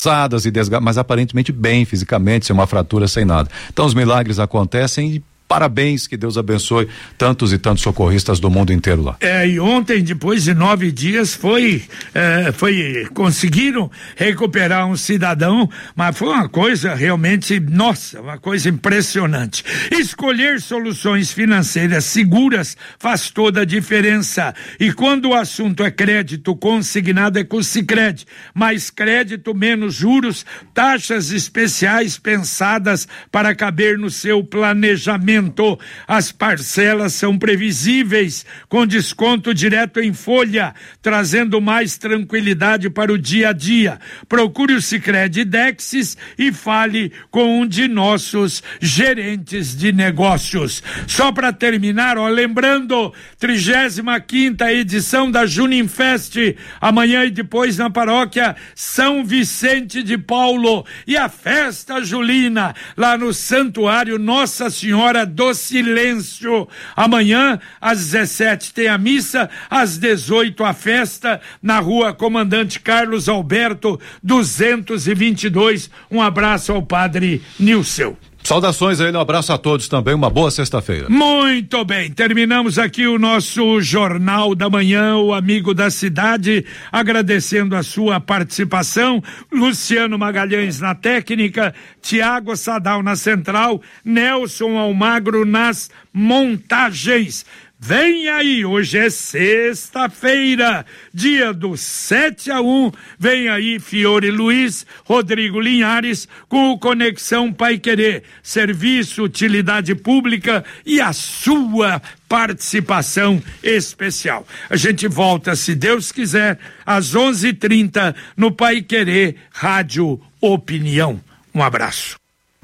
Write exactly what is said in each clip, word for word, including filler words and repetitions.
e desgastadas, mas aparentemente bem fisicamente, sem uma fratura, sem nada. Então os milagres acontecem e parabéns, que Deus abençoe tantos e tantos socorristas do mundo inteiro lá. É, e ontem, depois de nove dias, foi, é, foi, conseguiram recuperar um cidadão, mas foi uma coisa realmente, nossa, uma coisa impressionante. Escolher soluções financeiras seguras faz toda a diferença. E quando o assunto é crédito consignado, é com o Sicredi. Mais crédito, menos juros, taxas especiais pensadas para caber no seu planejamento. As parcelas são previsíveis, com desconto direto em folha, trazendo mais tranquilidade para o dia a dia. Procure o Sicredi Dexis e fale com um de nossos gerentes de negócios. Só para terminar, ó, lembrando, trigésima quinta edição da Juninfest, amanhã e depois na paróquia São Vicente de Paulo, e a festa julina lá no Santuário Nossa Senhora do Silêncio. Amanhã, às dezessete, tem a missa, às dezoito, a festa, na rua Comandante Carlos Alberto, duzentos e vinte e dois. Um abraço ao padre Nilceu. Saudações a ele, um abraço a todos também, uma boa sexta-feira. Muito bem, terminamos aqui o nosso Jornal da Manhã, o Amigo da Cidade, agradecendo a sua participação, Luciano Magalhães na técnica, Tiago Sadal na central, Nelson Almagro nas montagens. Vem aí, hoje é sexta-feira, dia do sete a um, vem aí Fiore Luiz, Rodrigo Linhares, com o Conexão Paiquerê, serviço, utilidade pública e a sua participação especial. A gente volta, se Deus quiser, às onze e trinta no Paiquerê Rádio Opinião. Um abraço.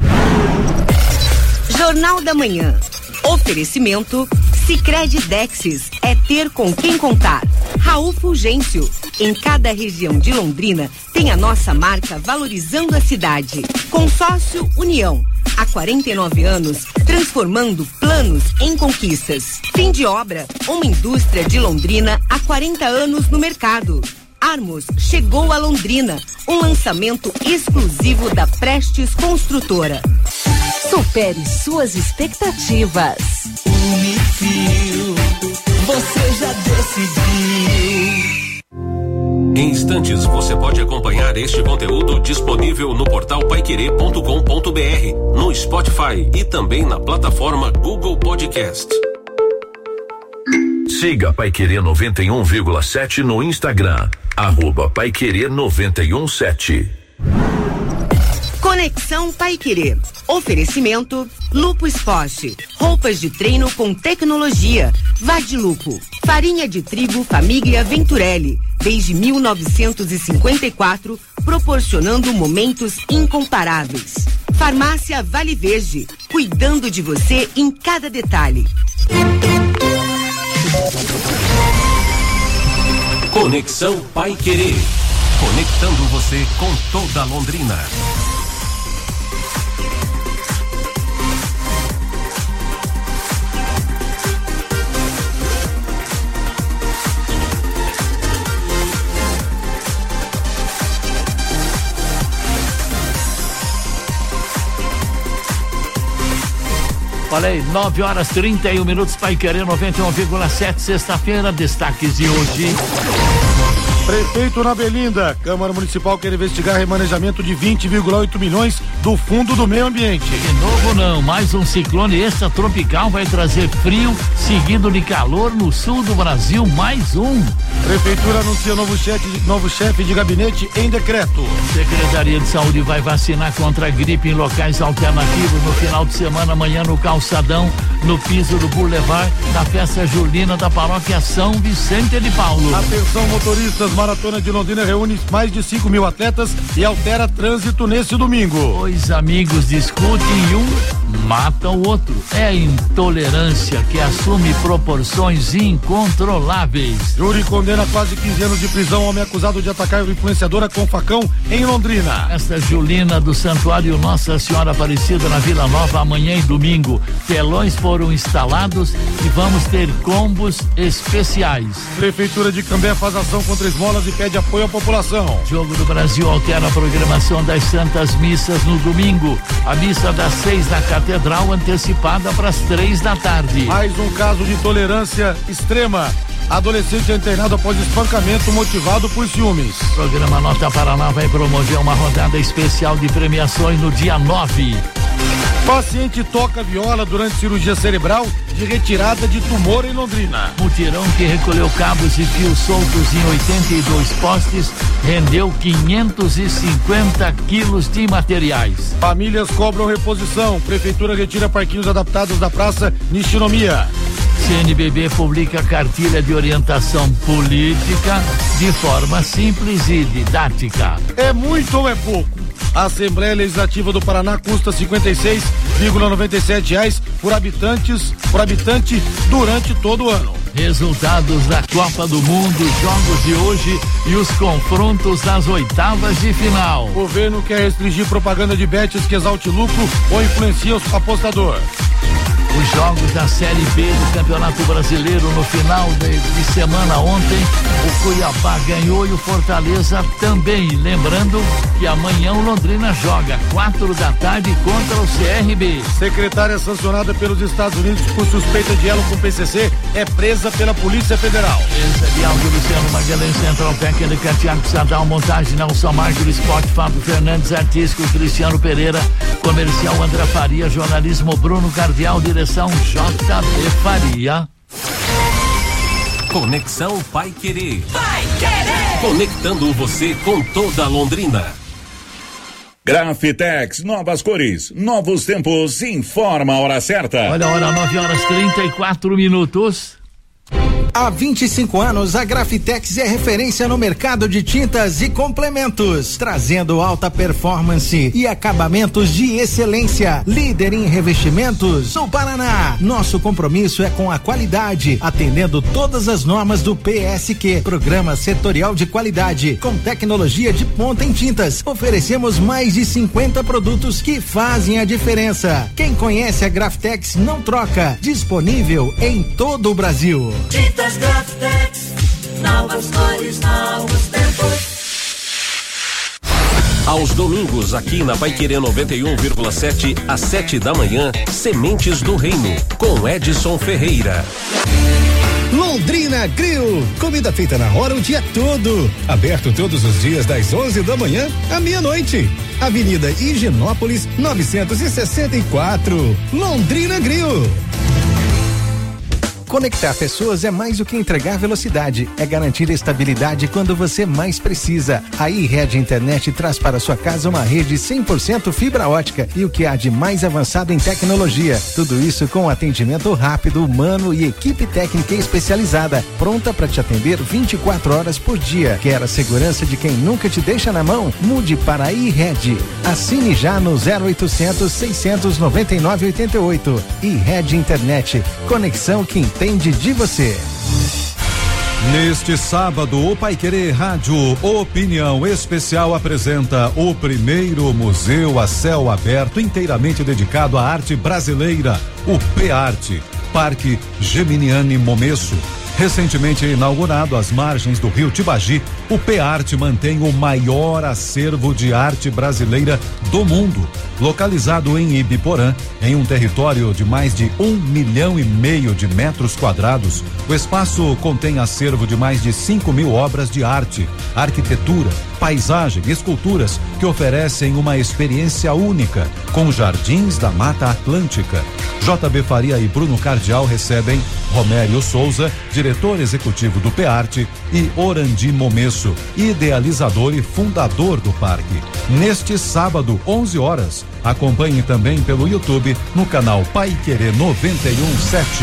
Jornal da Manhã. Oferecimento Sicredi Dexis, é ter com quem contar. Raul Fulgêncio, em cada região de Londrina tem a nossa marca valorizando a cidade. Consórcio União, há quarenta e nove anos transformando planos em conquistas. Fim de obra, uma indústria de Londrina há quarenta anos no mercado. Armos chegou a Londrina, um lançamento exclusivo da Prestes Construtora. Supere suas expectativas. Unifil, você já decidiu. Em instantes você pode acompanhar este conteúdo disponível no portal paiquerê ponto com ponto br, no Spotify e também na plataforma Google Podcast. Siga Paiquerê noventa e um vírgula sete no Instagram, arroba Paiquerê noventa e um sete. Conexão Paiquerê. Oferecimento Lupo Esporte, roupas de treino com tecnologia. Vadilupo, farinha de trigo família Venturelli, desde mil novecentos e cinquenta e quatro, proporcionando momentos incomparáveis. Farmácia Vale Verde, cuidando de você em cada detalhe. Conexão Paiquerê, conectando você com toda Londrina. Falei, nove horas trinta e um minutos, Paiquerê noventa e um vírgula sete, sexta-feira, destaques de hoje. Prefeito na Belinda, Câmara Municipal quer investigar remanejamento de vinte vírgula oito milhões do Fundo do Meio Ambiente. De novo não, mais um ciclone extratropical vai trazer frio, seguido de calor no sul do Brasil, mais um. Prefeitura anuncia novo chefe, novo chefe de gabinete em decreto. Secretaria de Saúde vai vacinar contra a gripe em locais alternativos no final de semana, amanhã no Calçadão, no piso do Boulevard, na festa julina da paróquia São Vicente de Paulo. Atenção motoristas, Maratona de Londrina reúne mais de cinco mil atletas e altera trânsito nesse domingo. Dois amigos discutem e um mata o outro. É a intolerância que assume proporções incontroláveis. Júri condena quase quinze anos de prisão ao homem acusado de atacar uma influenciadora com facão em Londrina. Esta Julina do Santuário Nossa Senhora Aparecida na Vila Nova, amanhã e domingo. Telões foram instalados e vamos ter combos especiais. Prefeitura de Cambé faz ação contra esmolas e pede apoio à população. Jogo do Brasil altera a programação das Santas Missas no domingo. A missa das seis da Catedral antecipada para as três da tarde. Mais um caso de intolerância extrema. Adolescente é internado após espancamento motivado por ciúmes. O programa Nota Paraná vai promover uma rodada especial de premiações no dia nove. Paciente toca viola durante cirurgia cerebral de retirada de tumor em Londrina. Mutirão que recolheu cabos e fios soltos em oitenta e dois postes rendeu quinhentos e cinquenta quilos de materiais. Famílias cobram reposição. Prefeitura retira parquinhos adaptados da Praça Nishinomiya. C N B B publica cartilha de orientação política de forma simples e didática. É muito ou é pouco? A Assembleia Legislativa do Paraná custa cinquenta e seis vírgula noventa e sete reais por habitantes, por habitante durante todo o ano. Resultados da Copa do Mundo, jogos de hoje e os confrontos das oitavas de final. O governo quer restringir propaganda de bets que exalte lucro ou influencia o apostador. Os jogos da Série B do Campeonato Brasileiro no final de, de semana ontem, o Cuiabá ganhou e o Fortaleza também. Lembrando que amanhã o Londrina joga quatro da tarde contra o C R B. Secretária sancionada pelos Estados Unidos por suspeita de elo com o P C C é presa pela Polícia Federal. Esse é de áudio Luciano Magalhães, Central Técnica, Thiago Sadal, montagem Nelson Marques, Esporte Fábio Fernandes, artístico Cristiano Pereira, comercial André Faria, jornalismo Bruno Cardial, direção J B Faria. Conexão Pai Querer. Pai Querer. Conectando você com toda a Londrina. Grafitex, novas cores, novos tempos, informa a hora certa. Olha a hora, nove horas trinta e quatro minutos. Há vinte e cinco anos, a Grafitex é referência no mercado de tintas e complementos, trazendo alta performance e acabamentos de excelência. Líder em revestimentos no Paraná. Nosso compromisso é com a qualidade, atendendo todas as normas do P S Q, Programa Setorial de Qualidade, com tecnologia de ponta em tintas. Oferecemos mais de cinquenta produtos que fazem a diferença. Quem conhece a Grafitex não troca. Disponível em todo o Brasil. Tintas Grafitex, novas cores, novos tempos. Aos domingos, aqui na Paiquerê noventa e um vírgula sete, às sete da manhã, Sementes do Reino, com Edson Ferreira. Londrina Grill, comida feita na hora o dia todo, aberto todos os dias das onze da manhã à meia-noite. Avenida Higienópolis novecentos e sessenta e quatro, Londrina Grill. Conectar pessoas é mais do que entregar velocidade, é garantir estabilidade quando você mais precisa. A iRede Internet traz para sua casa uma rede cem por cento fibra ótica e o que há de mais avançado em tecnologia. Tudo isso com atendimento rápido, humano e equipe técnica especializada, pronta para te atender vinte e quatro horas por dia. Quer a segurança de quem nunca te deixa na mão? Mude para a iRede. Assine já no zero oitocentos, seiscentos e noventa e nove, oitenta e oito. iRede Internet, conexão que entende de você. Neste sábado, o Paiquerê Rádio Opinião Especial apresenta o primeiro museu a céu aberto inteiramente dedicado à arte brasileira, o P-Arte, Parque Geminiani Momesso. Recentemente inaugurado às margens do rio Tibagi, o P-Arte mantém o maior acervo de arte brasileira do mundo, localizado em Ibiporã, em um território de mais de um milhão e meio de metros quadrados. O espaço contém acervo de mais de cinco mil obras de arte, arquitetura, paisagem e esculturas que oferecem uma experiência única, com jardins da Mata Atlântica. J B Faria e Bruno Cardial recebem Romério Souza, diretor executivo do P-Arte, e Orandi Momesso, idealizador e fundador do parque. Neste sábado, onze horas, acompanhe também pelo YouTube no canal Paiquerê noventa e um sete.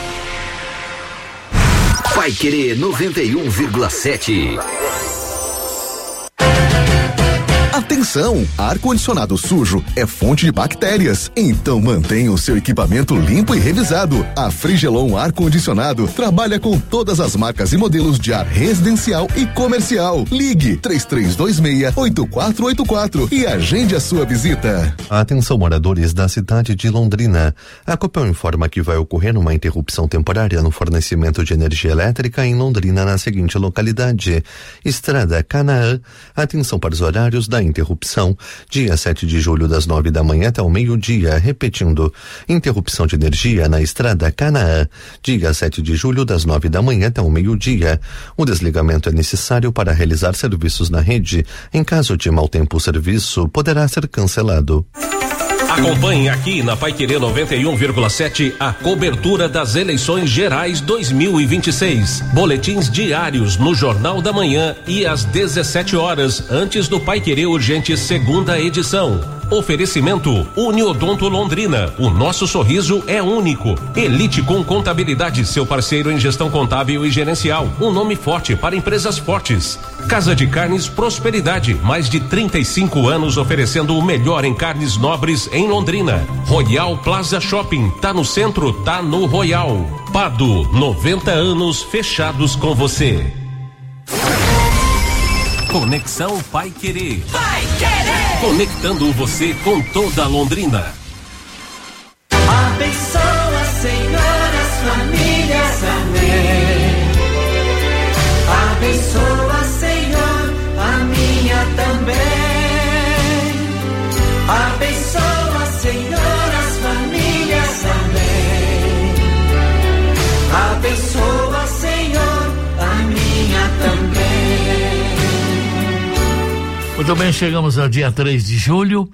Paiquerê noventa e um vírgula sete. Atenção, ar-condicionado sujo é fonte de bactérias, então mantenha o seu equipamento limpo e revisado. A Frigelon Ar-Condicionado trabalha com todas as marcas e modelos de ar residencial e comercial. Ligue três três dois seis, oito quatro oito quatro e agende a sua visita. Atenção, moradores da cidade de Londrina. A Copel informa que vai ocorrer uma interrupção temporária no fornecimento de energia elétrica em Londrina na seguinte localidade: Estrada Canaã. Atenção para os horários da interrupção. Dia sete de julho, das nove da manhã até o meio-dia. Repetindo, interrupção de energia na Estrada Canaã. Dia sete de julho, das nove da manhã até o meio-dia. O desligamento é necessário para realizar serviços na rede. Em caso de mau tempo, o serviço poderá ser cancelado. Acompanhe aqui na Paiquerê noventa e um vírgula sete a cobertura das eleições gerais dois mil e vinte e seis. Boletins diários no Jornal da Manhã e às dezessete horas, antes do Paiquerê Urgente segunda edição. Oferecimento Uniodonto Londrina. O nosso sorriso é único. Elite com Contabilidade, seu parceiro em gestão contábil e gerencial. Um nome forte para empresas fortes. Casa de Carnes Prosperidade. Mais de trinta e cinco anos oferecendo o melhor em carnes nobres em Londrina. Royal Plaza Shopping. Tá no centro, tá no Royal. Pado, noventa anos fechados com você. Conexão Paiquerê. Paiquerê. Conectando você com toda Londrina. Abençoa, Senhor, as famílias, amém. Abençoa, Senhor, a minha também. Abençoa, Senhor, as famílias, amém. Abençoa, Senhor, a minha também. Muito bem, chegamos ao dia três de julho.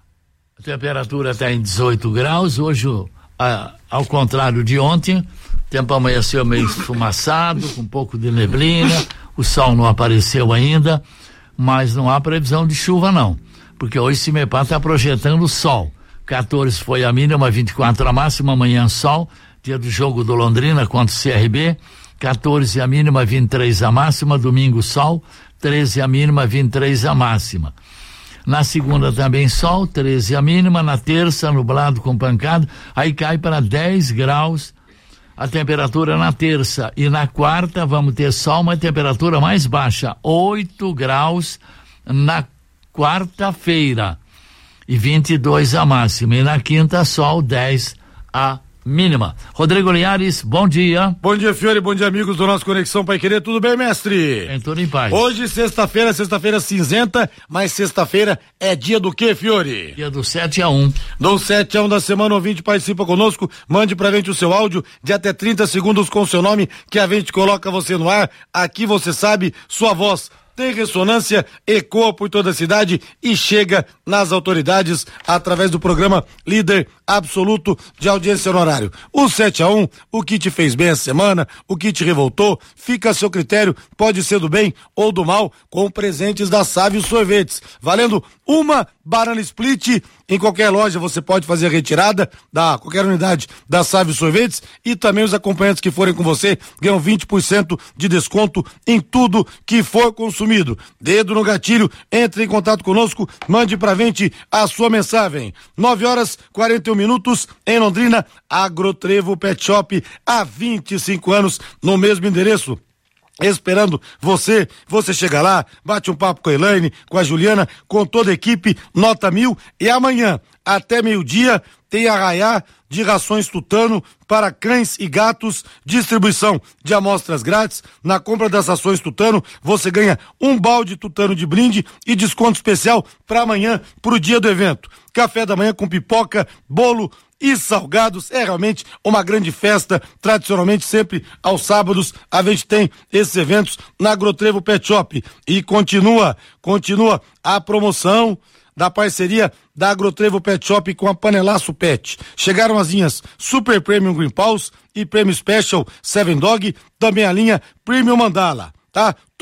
A temperatura está em dezoito graus. Hoje, a, ao contrário de ontem, o tempo amanheceu meio esfumaçado, com um pouco de neblina. O sol não apareceu ainda, mas não há previsão de chuva, não. Porque hoje o CIMEPAR está projetando sol. quatorze foi a mínima, vinte e quatro a máxima, amanhã sol. Dia do jogo do Londrina contra o C R B. quatorze a mínima, vinte e três a máxima. Domingo sol. treze a mínima, vinte e três a máxima. Na segunda também sol, treze a mínima. Na terça, nublado com pancada, aí cai para dez graus a temperatura na terça. E na quarta vamos ter sol, uma temperatura mais baixa, oito graus na quarta-feira e vinte e dois a máxima. E na quinta, sol, dez a mínima. Rodrigo Linhares, bom dia. Bom dia, Fiore, bom dia, amigos do nosso Conexão Paiquerê, tudo bem, mestre? Em tudo em paz. Hoje, sexta-feira, sexta-feira cinzenta, mas sexta-feira é dia do quê, Fiore? Dia do sete a um. Do sete a um da semana, o ouvinte participa conosco, mande pra gente o seu áudio de até trinta segundos com o seu nome, que a gente coloca você no ar, aqui você sabe, sua voz tem ressonância, ecoa por toda a cidade e chega nas autoridades através do programa Líder Absoluto de Audiência no Horário. O sete a um, o que te fez bem essa semana, o que te revoltou, fica a seu critério, pode ser do bem ou do mal, com presentes da Sávio Sorvetes, valendo uma banana split. Em qualquer loja você pode fazer a retirada da qualquer unidade da Sávio Sorvetes, e também os acompanhantes que forem com você ganham vinte por cento de desconto em tudo que for consumido. Dedo no gatilho, entre em contato conosco, mande pra gente a sua mensagem. nove horas quarenta e um minutos em Londrina, Agrotrevo Pet Shop, há vinte e cinco anos no mesmo endereço, esperando você. Você chega lá, bate um papo com a Elaine, com a Juliana, com toda a equipe, nota mil. E amanhã, até meio-dia, tem arraiá de rações Tutano para cães e gatos, distribuição de amostras grátis. Na compra das rações Tutano, você ganha um balde Tutano de brinde e desconto especial para amanhã, pro dia do evento. Café da manhã com pipoca, bolo e salgados. É realmente uma grande festa. Tradicionalmente, sempre aos sábados, a gente tem esses eventos na Agrotrevo Pet Shop. E continua, continua a promoção da parceria da Agrotrevo Pet Shop com a Panelaço Pet. Chegaram as linhas Super Premium Green Paws e Premium Special Seven Dog, também a linha Premium Mandala, tá?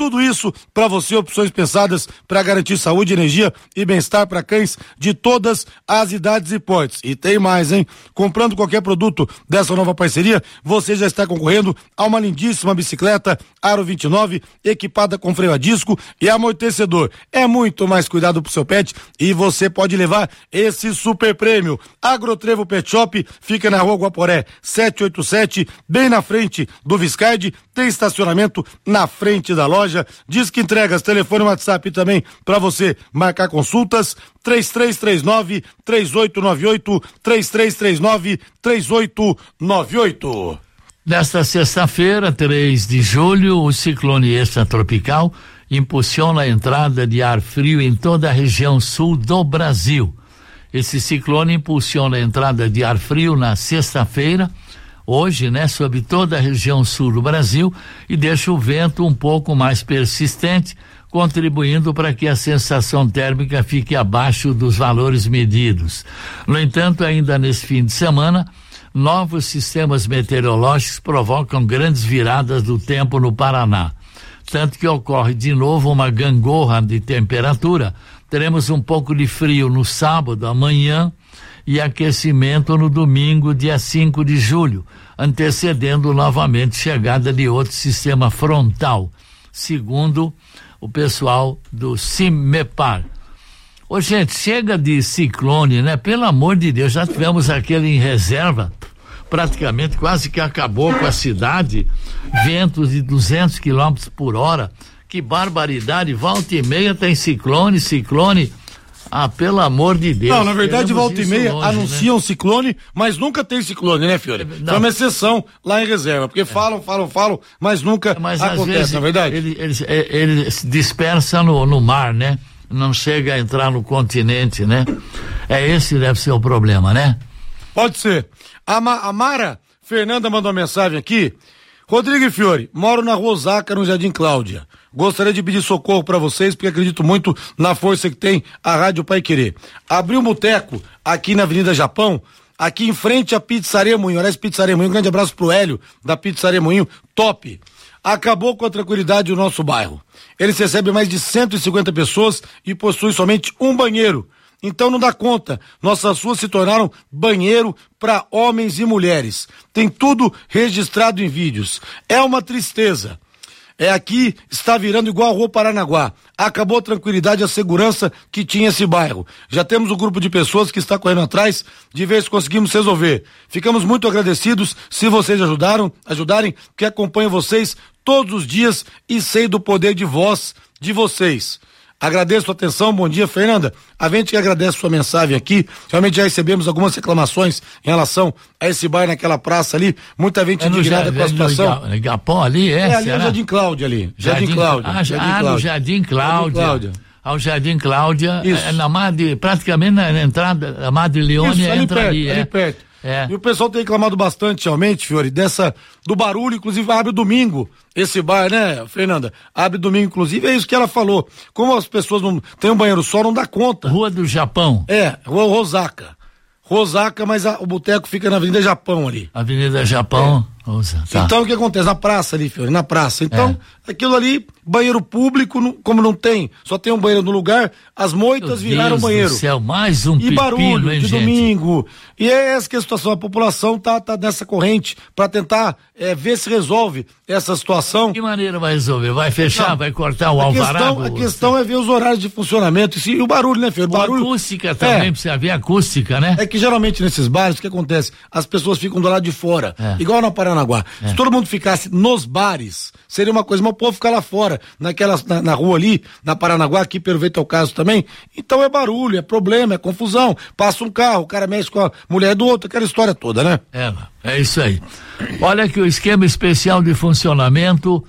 Tudo isso para você, opções pensadas para garantir saúde, energia e bem-estar para cães de todas as idades e portes. E tem mais, hein? Comprando qualquer produto dessa nova parceria, você já está concorrendo a uma lindíssima bicicleta Aro vinte e nove, equipada com freio a disco e amortecedor. É muito mais cuidado pro seu pet e você pode levar esse super prêmio. Agrotrevo Pet Shop fica na Rua Guaporé setecentos e oitenta e sete, bem na frente do Viscardi, tem estacionamento na frente da loja. Diz que entregas, telefone e WhatsApp também para você marcar consultas, três três três nove, três oito nove oito, três três três nove, três oito nove oito. Nesta sexta-feira, três de julho, o ciclone extratropical impulsiona a entrada de ar frio em toda a região sul do Brasil. Esse ciclone impulsiona a entrada de ar frio na sexta-feira, hoje, né, sobre toda a região sul do Brasil, e deixa o vento um pouco mais persistente, contribuindo para que a sensação térmica fique abaixo dos valores medidos. No entanto, ainda nesse fim de semana, novos sistemas meteorológicos provocam grandes viradas do tempo no Paraná. Tanto que ocorre de novo uma gangorra de temperatura. Teremos um pouco de frio no sábado, amanhã, e aquecimento no domingo, dia cinco de julho, antecedendo novamente chegada de outro sistema frontal, segundo o pessoal do CIMEPAR. Ô, gente, chega de ciclone, né? Pelo amor de Deus, já tivemos aquele em reserva, praticamente quase que acabou com a cidade, ventos de duzentos quilômetros por hora, que barbaridade, volta e meia tem ciclone, ciclone, ah, pelo amor de Deus. Não, na verdade, volta e meia longe, anunciam, né, ciclone, mas nunca tem ciclone, né, Fiore? Foi uma exceção lá em reserva, porque é. falam, falam, falam, mas nunca mas, acontece, vezes, na verdade. Ele, ele, ele, ele se dispersa no, no mar, né? Não chega a entrar no continente, né? É esse deve ser o problema, né? Pode ser. A, Ma, a Mara Fernanda mandou uma mensagem aqui. Rodrigo e Fiore, moro na Rua Osaka, no Jardim Cláudia. Gostaria de pedir socorro para vocês, porque acredito muito na força que tem a Rádio Paiquerê. Abriu um boteco aqui na Avenida Japão, aqui em frente à Pizzaria Moinho. Aliás, Pizzaria Moinho, um grande abraço pro Hélio, da Pizzaria Moinho, top. Acabou com a tranquilidade do nosso bairro. Eles recebem mais de cento e cinquenta pessoas e possuem somente um banheiro. Então não dá conta. Nossas ruas se tornaram banheiro para homens e mulheres. Tem tudo registrado em vídeos. É uma tristeza. É aqui, está virando igual a Rua Paranaguá. Acabou a tranquilidade e a segurança que tinha esse bairro. Já temos um grupo de pessoas que está correndo atrás de ver se conseguimos resolver. Ficamos muito agradecidos se vocês ajudaram, ajudarem, que acompanho vocês todos os dias e sei do poder de voz de vocês. Agradeço a atenção, bom dia, Fernanda. A gente que agradece sua mensagem aqui, realmente já recebemos algumas reclamações em relação a esse bairro naquela praça ali, muita gente é indignada com a situação. No Igapó ali, é? É, ali é o Jardim Cláudia ali, Jardim, Jardim Cláudia. Ah, Jardim ah Cláudia. no Jardim Cláudia. Jardim Cláudia. Ao Jardim Cláudia, é, na Madre, praticamente na, na entrada, a Madre Leone entra perto, ali, é. ali perto. É. E o pessoal tem reclamado bastante, realmente, Fiore, dessa, do barulho, inclusive abre domingo, esse bar, né, Fernanda? Abre domingo, inclusive, é isso que ela falou. Como as pessoas não tem um banheiro só, não dá conta. Rua do Japão. É, Rua Osaka. Osaka, mas a, o boteco fica na Avenida Japão ali. Avenida Japão. É. Tá. Então o que acontece? Na praça ali, Fiore, na praça. Então, é. aquilo ali, banheiro público, não, como não tem, só tem um banheiro no lugar, as moitas Meu viraram Deus banheiro. Do céu, mais um e pepino, barulho hein, de gente? domingo. E é essa que é a situação. A população tá, tá nessa corrente para tentar é, ver se resolve essa situação. De que maneira vai resolver? Vai fechar? Não, vai cortar o a alvarado? Questão, a questão é ver os horários de funcionamento e, e o barulho, né, Fiore? O barulho. Acústica também, é, precisa ver a acústica, né? É que geralmente nesses bares, o que acontece? As pessoas ficam do lado de fora, é. igual na Paranaguá. É. Se todo mundo ficasse nos bares, seria uma coisa, mas o povo ficar lá fora, naquela, na, na rua ali, na Paranaguá, aqui pelo jeito é o caso também, então é barulho, é problema, é confusão, passa um carro, o cara mexe com a mulher do outro, aquela história toda, né? É, é isso aí. Olha que o esquema especial de funcionamento,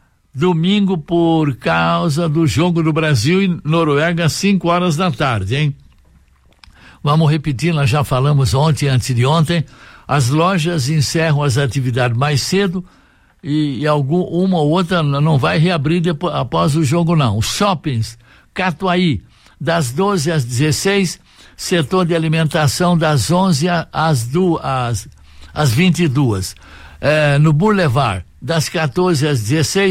domingo por causa do jogo do Brasil e Noruega, às cinco horas da tarde, hein? Vamos repetir, nós já falamos ontem, antes de ontem, as lojas encerram as atividades mais cedo e, e algum, uma ou outra não vai reabrir depois, após o jogo, não. Os shoppings, Catuaí, das doze às dezesseis, setor de alimentação das onze às, às, às vinte e duas. É, no Boulevard, das quatorze às dezesseis,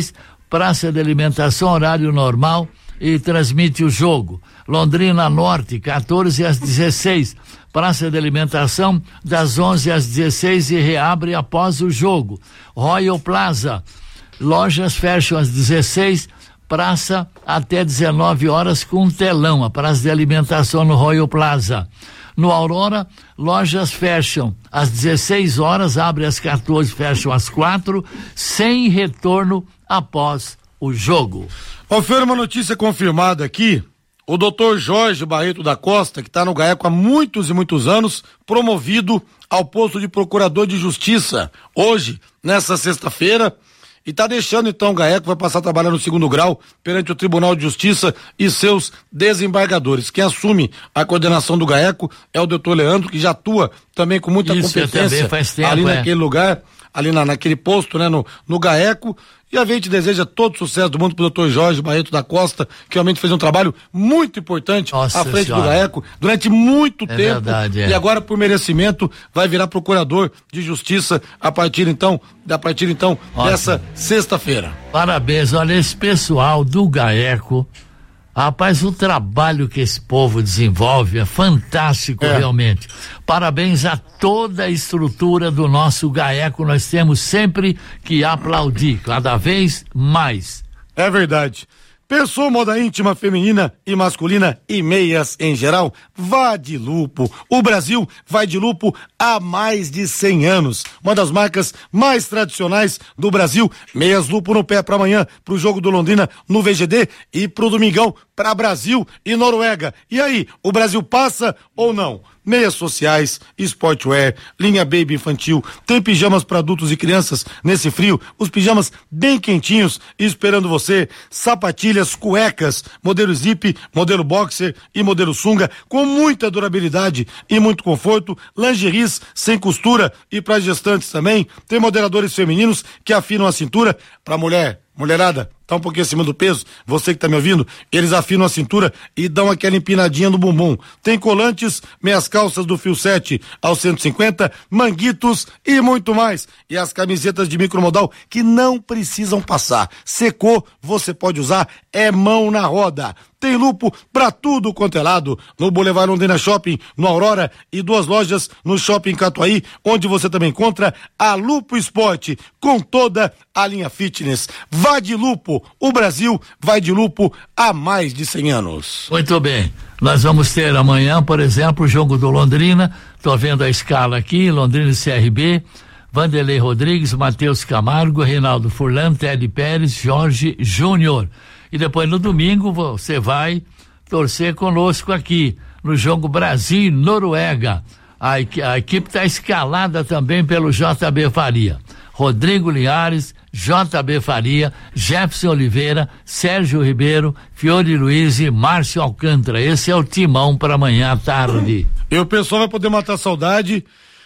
praça de alimentação, horário normal, e transmite o jogo. Londrina Norte, quatorze às dezesseis, praça de alimentação das onze às dezesseis e reabre após o jogo. Royal Plaza, lojas fecham às dezesseis, praça até dezenove horas com telão, a praça de alimentação no Royal Plaza. No Aurora, lojas fecham às dezesseis horas, abre às quatorze, fecham às quatro, sem retorno após o jogo. Confere uma notícia confirmada aqui. O doutor Jorge Barreto da Costa, que está no GAECO há muitos e muitos anos, promovido ao posto de procurador de justiça. Hoje, nessa sexta-feira, e está deixando então o GAECO, vai passar a trabalhar no segundo grau perante o Tribunal de Justiça e seus desembargadores. Quem assume a coordenação do GAECO é o doutor Leandro, que já atua também com muita Isso, competência faz tempo, ali é. naquele lugar, ali na, naquele posto, né, no, no GAECO. E a gente deseja todo o sucesso do mundo pro doutor Jorge Barreto da Costa, que realmente fez um trabalho muito importante Nossa à frente senhora. do GAECO durante muito É tempo. verdade, é. E agora, por merecimento, vai virar procurador de justiça a partir então, a partir então Ótimo. dessa sexta-feira. Parabéns, olha, esse pessoal do GAECO, rapaz, o trabalho que esse povo desenvolve é fantástico, É. realmente. Parabéns a toda a estrutura do nosso GAECO, nós temos sempre que aplaudir, cada vez mais. É verdade. Pensou moda íntima, feminina e masculina e meias em geral? Vá de Lupo. O Brasil vai de Lupo há mais de cem anos. Uma das marcas mais tradicionais do Brasil. Meias Lupo no pé para amanhã, pro jogo do Londrina no V G D e pro domingão para Brasil e Noruega. E aí, o Brasil passa ou não? Meias sociais, sportwear, linha baby infantil, tem pijamas para adultos e crianças nesse frio, os pijamas bem quentinhos esperando você, sapatilhas, cuecas, modelo zip, modelo boxer e modelo sunga, com muita durabilidade e muito conforto, lingeries sem costura e para gestantes também, tem moderadores femininos que afinam a cintura para mulher. Mulherada, tá um pouquinho acima do peso, você que tá me ouvindo, eles afinam a cintura e dão aquela empinadinha no bumbum. Tem colantes, meias calças do fio sete ao cento e cinquenta, manguitos e muito mais. E as camisetas de micromodal que não precisam passar. Secou, você pode usar, é mão na roda. Tem Lupo pra tudo quanto é lado, no Boulevard Londrina Shopping, no Aurora, e duas lojas no Shopping Catuaí, onde você também encontra a Lupo Esporte, com toda a linha fitness. Vá de Lupo, o Brasil vai de Lupo há mais de cem anos. Muito bem, nós vamos ter amanhã, por exemplo, o jogo do Londrina, tô vendo a escala aqui, Londrina e C R B, Vanderlei Rodrigues, Matheus Camargo, Reinaldo Furlan, Teddy Pérez, Jorge Júnior. E depois no domingo você vai torcer conosco aqui no jogo Brasil e Noruega. A, a equipe está escalada também pelo J B Faria. Rodrigo Linhares, J B Faria, Jefferson Oliveira, Sérgio Ribeiro, Fiore Luiz e Márcio Alcântara. Esse é o timão para amanhã à tarde. E o pessoal vai poder matar a saudade.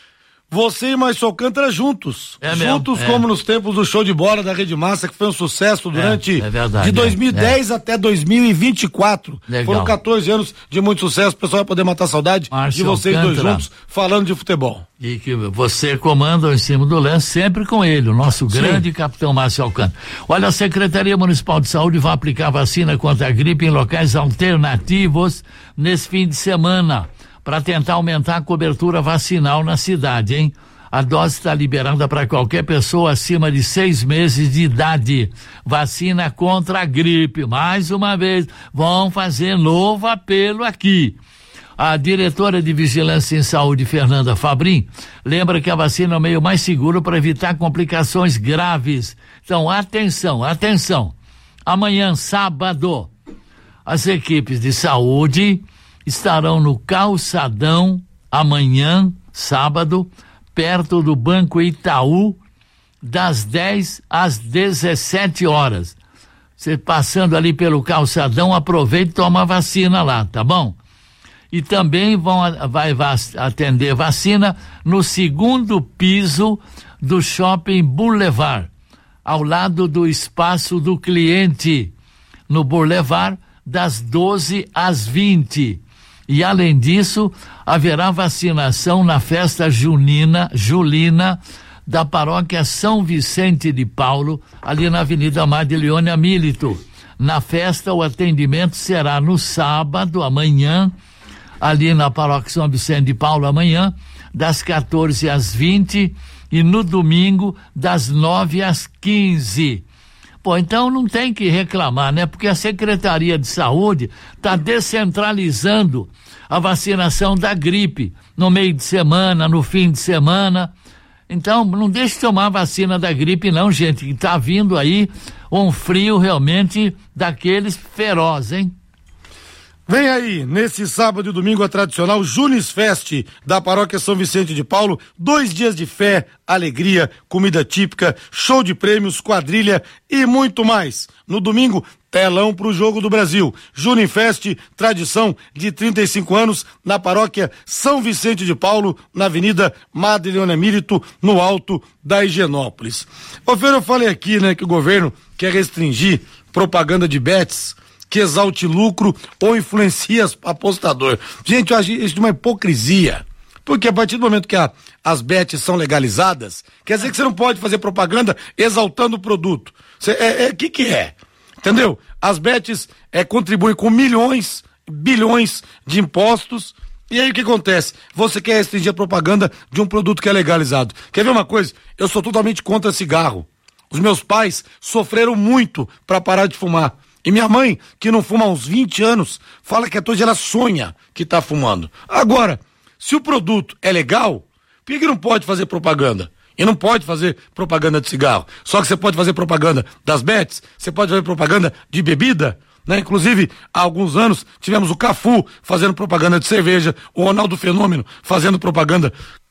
Você e Márcio Alcântara juntos. É mesmo, juntos é. como nos tempos do show de bola da Rede Massa, que foi um sucesso durante é, é verdade, de dois mil e dez é. até dois mil e vinte e quatro. Legal. Foram quatorze anos de muito sucesso. O pessoal vai poder matar a saudade Márcio de vocês Alcântara. dois juntos falando de futebol. E que você comanda em cima do lance, sempre com ele, o nosso Sim. grande capitão Márcio Alcântara. Olha, a Secretaria Municipal de Saúde vai aplicar vacina contra a gripe em locais alternativos nesse fim de semana, para tentar aumentar a cobertura vacinal na cidade, hein? A dose está liberada para qualquer pessoa acima de seis meses de idade. Vacina contra a gripe. Mais uma vez, vão fazer novo apelo aqui. A diretora de Vigilância em Saúde, Fernanda Fabrim, lembra que a vacina é o meio mais seguro para evitar complicações graves. Então, atenção, atenção. Amanhã, sábado, as equipes de saúde estarão no calçadão, amanhã, sábado, perto do Banco Itaú, das dez às dezessete horas. Você passando ali pelo calçadão, aproveita e toma a vacina lá, tá bom? E também vão vai atender vacina no segundo piso do Shopping Boulevard, ao lado do espaço do cliente, no Boulevard, das doze às vinte. E além disso, haverá vacinação na festa junina, julina da paróquia São Vicente de Paulo, ali na Avenida Madeleone Milito. Na festa, o atendimento será no sábado, amanhã, ali na paróquia São Vicente de Paulo, amanhã, das quatorze às vinte, e no domingo, das nove às quinze. Pô, então não tem que reclamar, né? Porque a Secretaria de Saúde está descentralizando a vacinação da gripe no meio de semana, no fim de semana. Então, não deixe de tomar a vacina da gripe não, gente, que tá vindo aí um frio realmente daqueles feroz, hein? Vem aí, nesse sábado e domingo, a tradicional Junis Fest da Paróquia São Vicente de Paulo. Dois dias de fé, alegria, comida típica, show de prêmios, quadrilha e muito mais. No domingo, telão pro Jogo do Brasil. Junis Fest, tradição de trinta e cinco anos, na Paróquia São Vicente de Paulo, na Avenida Madeleone Milito, no alto da Higienópolis. Ô, Fer, eu falei aqui, né, que o governo quer restringir propaganda de bets que exalte lucro ou influencia apostador. Gente, eu acho isso uma hipocrisia. Porque a partir do momento que a, as bets são legalizadas, quer dizer que você não pode fazer propaganda exaltando o produto. O é, é, que que é? Entendeu? As bets é, contribuem com milhões, bilhões de impostos. E aí o que acontece? Você quer restringir a propaganda de um produto que é legalizado. Quer ver uma coisa? Eu sou totalmente contra cigarro. Os meus pais sofreram muito para parar de fumar. E minha mãe, que não fuma há uns vinte anos, fala que até hoje ela sonha que tá fumando. Agora, se o produto é legal, por que, que não pode fazer propaganda? E não pode fazer propaganda de cigarro. Só que você pode fazer propaganda das bets, você pode fazer propaganda de bebida, né? Inclusive, há alguns anos, tivemos o Cafu fazendo propaganda de cerveja, o Ronaldo Fenômeno fazendo propaganda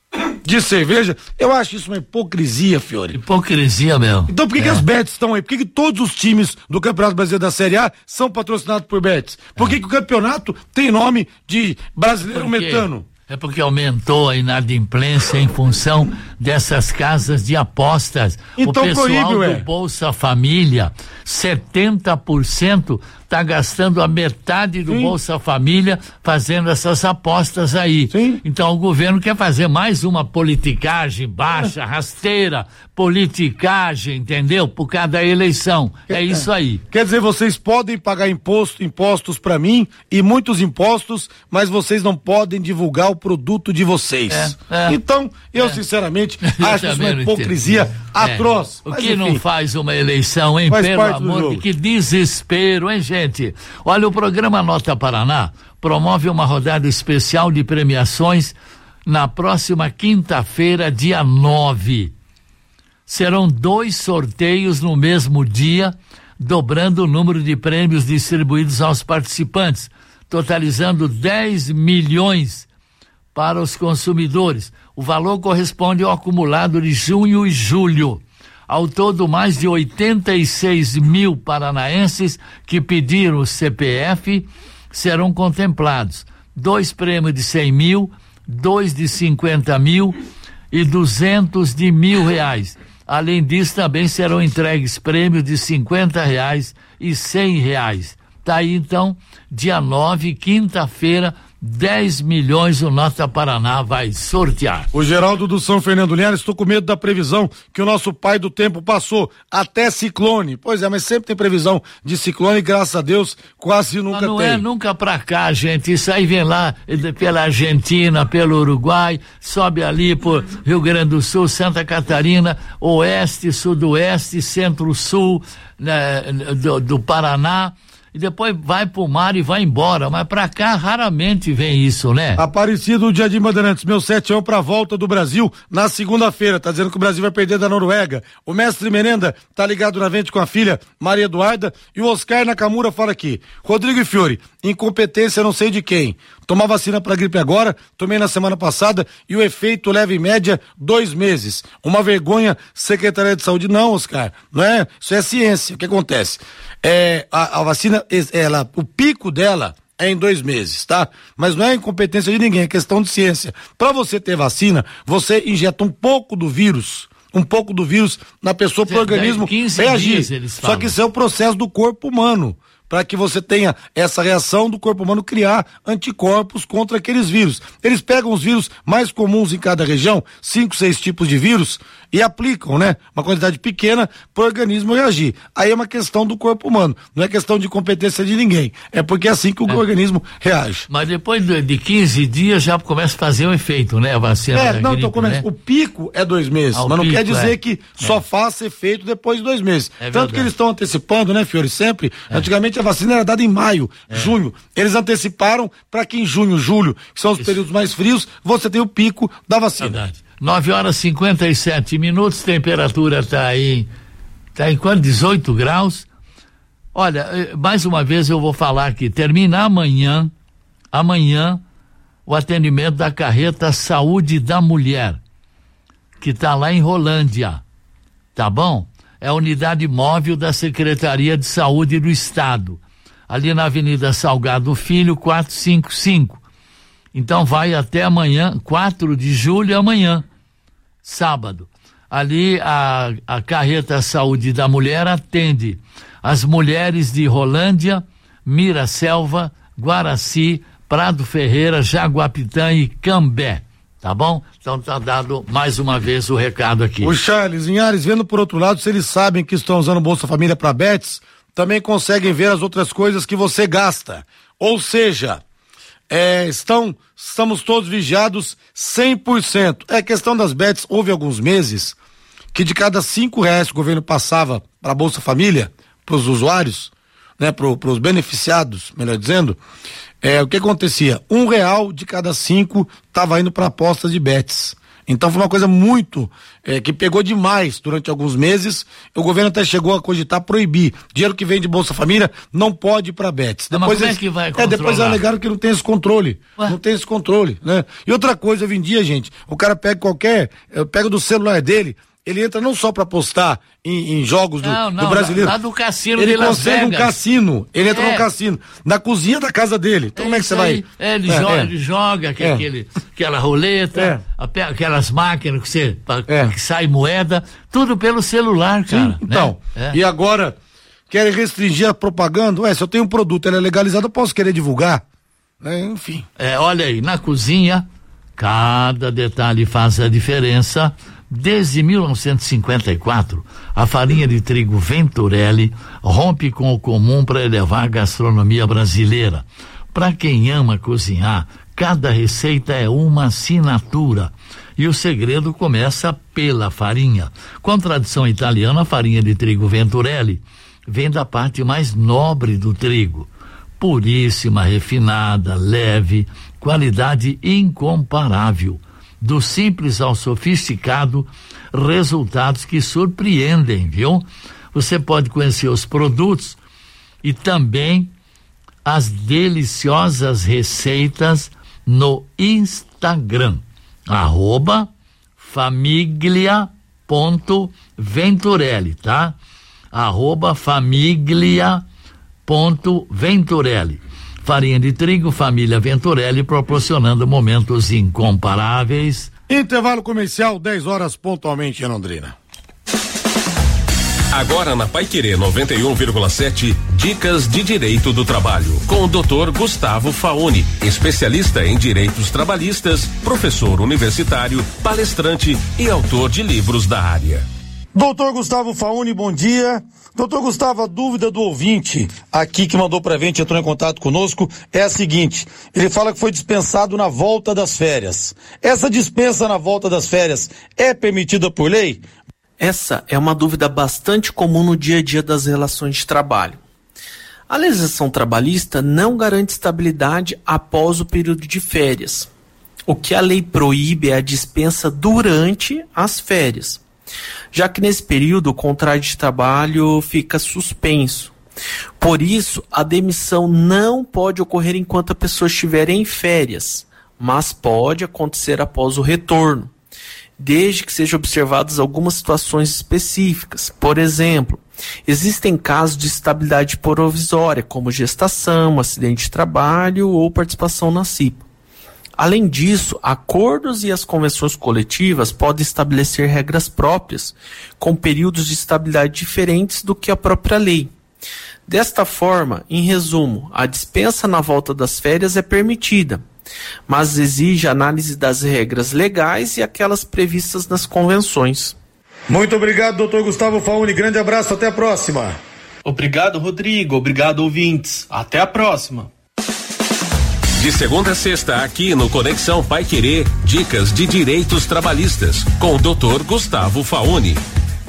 de cerveja. Eu acho isso uma hipocrisia, Fiore. Hipocrisia mesmo. Então por que, é. que as bets estão aí? Por que, que todos os times do Campeonato Brasileiro da Série A são patrocinados por bets? Por que, é. que o campeonato tem nome de Brasileiro Metano? É porque aumentou a inadimplência em função dessas casas de apostas. Então, o pessoal proíbe, do ué. Bolsa Família, setenta por cento tá gastando a metade do Sim. Bolsa Família fazendo essas apostas aí. Sim. Então o governo quer fazer mais uma politicagem baixa, é. rasteira, politicagem, entendeu? Por cada eleição. É, é isso aí. Quer dizer, vocês podem pagar imposto, impostos para mim e muitos impostos, mas vocês não podem divulgar o produto de vocês. É, é, então, eu é. sinceramente eu acho isso uma hipocrisia é. atroz. O mas, que enfim, não faz uma eleição, hein? Faz Pelo parte do amor jogo. de que desespero, hein, gente? Olha, o programa Nota Paraná promove uma rodada especial de premiações na próxima quinta-feira, dia nove. Serão dois sorteios no mesmo dia, dobrando o número de prêmios distribuídos aos participantes, totalizando dez milhões para os consumidores. O valor corresponde ao acumulado de junho e julho. Ao todo, mais de oitenta e seis mil paranaenses que pediram o C P F serão contemplados. Dois prêmios de cem mil, dois de cinquenta mil e duzentos de mil reais. Além disso, também serão entregues prêmios de cinquenta reais e cem reais. Tá aí, então, dia nove, quinta-feira, dez milhões o Nota Paraná vai sortear. O Geraldo do São Fernando Linhares, estou com medo da previsão que o nosso pai do tempo passou, até ciclone. Pois é, mas sempre tem previsão de ciclone, graças a Deus, quase nunca mas não tem. Não é nunca pra cá, gente, isso aí vem lá pela Argentina, pelo Uruguai, sobe ali por Rio Grande do Sul, Santa Catarina, oeste, sudoeste, centro-sul, né, do, do Paraná, e depois vai pro mar e vai embora, mas pra cá raramente vem isso, né? Aparecido o Jardim Bandeirantes, meu sete a um pra volta do Brasil na segunda-feira, tá dizendo que o Brasil vai perder da Noruega. O mestre Merenda tá ligado na vente com a filha Maria Eduarda e o Oscar Nakamura fala aqui, Rodrigo e Fiore, incompetência não sei de quem, tomar vacina pra gripe agora, tomei na semana passada e o efeito leva em média dois meses, uma vergonha, Secretaria de Saúde. Não, Oscar, não é, isso é ciência. O que acontece? É, a, a vacina, ela, o pico dela é em dois meses, tá? Mas não é incompetência de ninguém, é questão de ciência. Para você ter vacina, você injeta um pouco do vírus, um pouco do vírus na pessoa para o organismo reagir. Só que isso é o processo do corpo humano. para que você tenha essa reação do corpo humano criar anticorpos contra aqueles vírus. Eles pegam os vírus mais comuns em cada região, cinco, seis tipos de vírus, e aplicam, né? Uma quantidade pequena para o organismo reagir. Aí é uma questão do corpo humano, não é questão de competência de ninguém. É porque é assim que o é. organismo reage. Mas depois de quinze dias já começa a fazer o efeito, né? A vacina é, da não, gripe, então começa. Né? O pico é dois meses, ah, mas não quer dizer é. que só é. faça efeito depois de dois meses. É Tanto verdade. que eles estão antecipando, né, Fiore, sempre. É. Antigamente a vacina era dada em maio, é. junho. Eles anteciparam para que em junho, julho, que são os Isso. períodos mais frios, você tem o pico da vacina. Verdade. nove horas e cinquenta e sete minutos, temperatura está aí, está em quanto? dezoito graus. Olha, mais uma vez eu vou falar aqui, termina amanhã, amanhã, o atendimento da carreta Saúde da Mulher, que está lá em Rolândia, tá bom? É a unidade móvel da Secretaria de Saúde do Estado, ali na Avenida Salgado Filho, quatrocentos e cinquenta e cinco. Então vai até amanhã, quatro de julho, amanhã, sábado. Ali a, a carreta Saúde da Mulher atende as mulheres de Rolândia, Miraselva, Guaraci, Prado Ferreira, Jaguapitã e Cambé. Tá bom? Então tá dado mais uma vez o recado aqui. O Charles, Linhares, vendo por outro lado, se eles sabem que estão usando Bolsa Família para bets, também conseguem ver as outras coisas que você gasta. Ou seja, É, estão, estamos todos vigiados cem por cento. É questão das bets, houve alguns meses que de cada cinco reais que o governo passava para a Bolsa Família, para os usuários, né, para os beneficiados, melhor dizendo, é, o que acontecia? Um real de cada cinco estava indo para apostas de bets. Então foi uma coisa muito, é, que pegou demais durante alguns meses. O governo até chegou a cogitar proibir. Dinheiro que vem de Bolsa Família não pode ir para bets. Não, depois mas como eles, é que vai é, depois alegaram que não tem esse controle. Ué? Não tem esse controle, né? E outra coisa, hoje em dia, gente, o cara pega qualquer, pega do celular dele, ele entra não só para apostar em, em jogos do, não, não, do brasileiro. Lá do cassino ele de Las consegue Vegas. um cassino. Ele entra é. no cassino, na cozinha da casa dele. Então é como é que você vai? É, ele, é, joga, é. ele joga aquele, é. aquele, aquela roleta, é. aquelas máquinas que, você, é. que sai moeda, tudo pelo celular, cara. Sim, então, né? E agora querem restringir a propaganda? Ué, se eu tenho um produto, ele é legalizado, eu posso querer divulgar? É, enfim. É, olha aí, na cozinha, cada detalhe faz a diferença. Desde mil novecentos e cinquenta e quatro, a farinha de trigo Venturelli rompe com o comum para elevar a gastronomia brasileira. Para quem ama cozinhar, cada receita é uma assinatura. E o segredo começa pela farinha. Com a tradição italiana, a farinha de trigo Venturelli vem da parte mais nobre do trigo. Puríssima, refinada, leve, qualidade incomparável. Do simples ao sofisticado, resultados que surpreendem, viu? Você pode conhecer os produtos e também as deliciosas receitas no Instagram, arroba famiglia.venturelli, tá? Arroba famiglia.venturelli. Farinha de trigo, família Venturelli, proporcionando momentos incomparáveis. Intervalo comercial, dez horas pontualmente em Londrina. Agora na Paiquerê noventa e um vírgula sete, dicas de direito do trabalho, com o doutor Gustavo Fauni, especialista em direitos trabalhistas, professor universitário, palestrante e autor de livros da área. Doutor Gustavo Fauni, bom dia. Doutor Gustavo, a dúvida do ouvinte aqui que mandou pra gente, entrou em contato conosco, é a seguinte: ele fala que foi dispensado na volta das férias. Essa dispensa na volta das férias é permitida por lei? Essa é uma dúvida bastante comum no dia a dia das relações de trabalho. A legislação trabalhista não garante estabilidade após o período de férias. O que a lei proíbe é a dispensa durante as férias, já que nesse período o contrato de trabalho fica suspenso. Por isso, a demissão não pode ocorrer enquanto a pessoa estiver em férias, mas pode acontecer após o retorno, desde que sejam observadas algumas situações específicas. Por exemplo, existem casos de estabilidade provisória, como gestação, acidente de trabalho ou participação na C I P A. Além disso, acordos e as convenções coletivas podem estabelecer regras próprias, com períodos de estabilidade diferentes do que a própria lei. Desta forma, em resumo, a dispensa na volta das férias é permitida, mas exige análise das regras legais e aquelas previstas nas convenções. Muito obrigado, doutor Gustavo Fauni. Grande abraço, até a próxima. Obrigado, Rodrigo. Obrigado, ouvintes. Até a próxima. De segunda a sexta, aqui no Conexão Paiquerê, dicas de direitos trabalhistas, com o doutor Gustavo Fauni.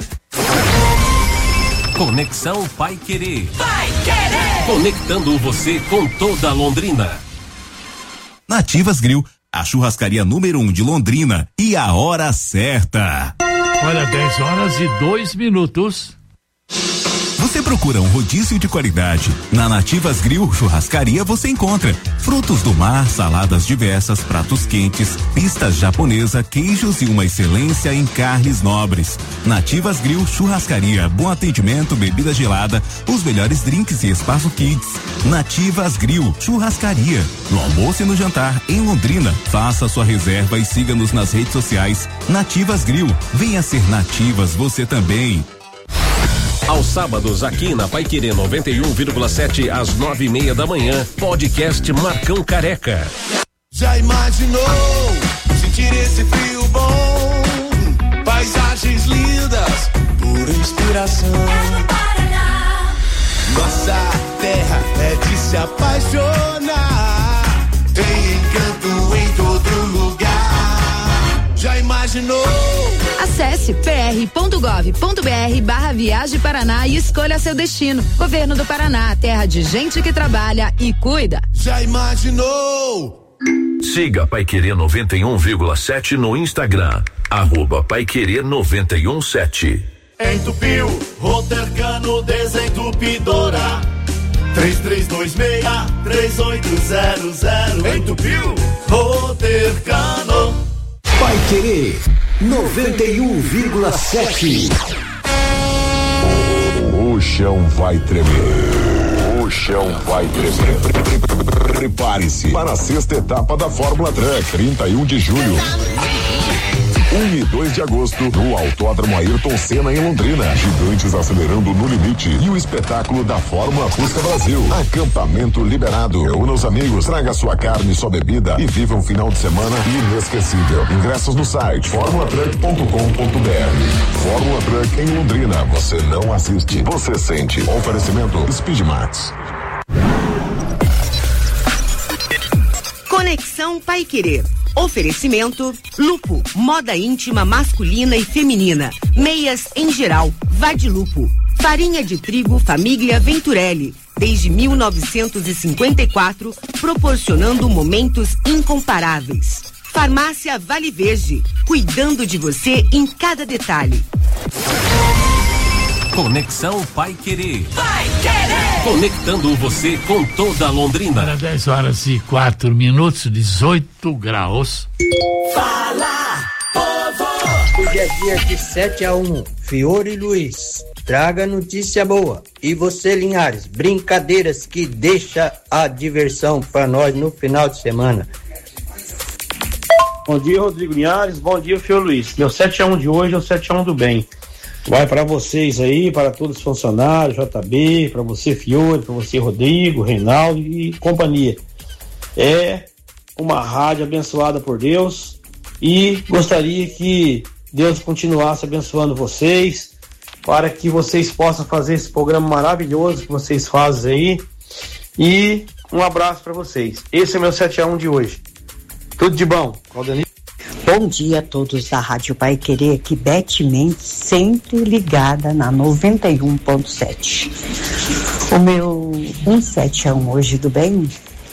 Conexão Paiquerê. Paiquerê! Conectando você com toda Londrina. Nativas Grill, a churrascaria número um de Londrina e a hora certa. Olha, dez horas e dois minutos. Você procura um rodízio de qualidade? Na Nativas Grill Churrascaria você encontra frutos do mar, saladas diversas, pratos quentes, pistas japonesa, queijos e uma excelência em carnes nobres. Nativas Grill Churrascaria, bom atendimento, bebida gelada, os melhores drinks e espaço kids. Nativas Grill Churrascaria, no almoço e no jantar em Londrina. Faça sua reserva e siga-nos nas redes sociais. Nativas Grill, venha ser Nativas você também. Aos sábados, aqui na Paiquerê noventa e um vírgula sete, às nove e meia da manhã, podcast Marcão Careca. Já imaginou sentir esse frio bom? Paisagens lindas, pura inspiração. Nossa terra é de se apaixonar. Tem encanto em todo lugar. Já imaginou? Acesse p r ponto gov ponto b r barra Viagem Paraná e escolha seu destino. Governo do Paraná, terra de gente que trabalha e cuida. Já imaginou? Siga Paiquerê noventa e um vírgula sete no Instagram, arroba Paiquerê noventa e um sete. Entupiu, Rotercano Desentupidora. três três dois seis, três oito zero zero. Entupiu, Rotercano. Paiquerê noventa e um vírgula sete. O chão vai tremer. O chão vai tremer. Prepare-se para a sexta etapa da Fórmula Truck, trinta e um de julho. um e dois de agosto, no Autódromo Ayrton Senna em Londrina. Gigantes acelerando no limite e o espetáculo da Fórmula Fusca Brasil. Acampamento liberado. Reúna os amigos, traga sua carne e sua bebida e viva um final de semana inesquecível. Ingressos no site formula truck ponto com ponto b r. Fórmula Truck em Londrina. Você não assiste, você sente. Oferecimento Speedmax. Conexão Paiquerê. Oferecimento Lupo, moda íntima masculina e feminina. Meias em geral, vá de Lupo. Farinha de trigo Família Venturelli. Desde mil novecentos e cinquenta e quatro, proporcionando momentos incomparáveis. Farmácia Vale Verde, cuidando de você em cada detalhe. Conexão Paiquerê. Paiquerê! Conectando você com toda Londrina. Para dez horas e quatro minutos, dezoito graus. Fala, povo! Hoje é dia de sete a um. Fiore Luiz, traga notícia boa. E você, Linhares, brincadeiras que deixa a diversão para nós no final de semana. Bom dia, Rodrigo Linhares. Bom dia, Fiore Luiz. Meu sete a um de hoje é o sete a um do bem. Vai para vocês aí, para todos os funcionários, J B, para você, Fiore, para você, Rodrigo, Reinaldo e companhia. É uma rádio abençoada por Deus e gostaria que Deus continuasse abençoando vocês para que vocês possam fazer esse programa maravilhoso que vocês fazem aí. E um abraço para vocês. Esse é o meu sete a um de hoje. Tudo de bom. Claudenir. Bom dia a todos da Rádio Paiquerê, aqui Beth Mendes, sempre ligada na noventa e um ponto sete. O meu um sete a um hoje do bem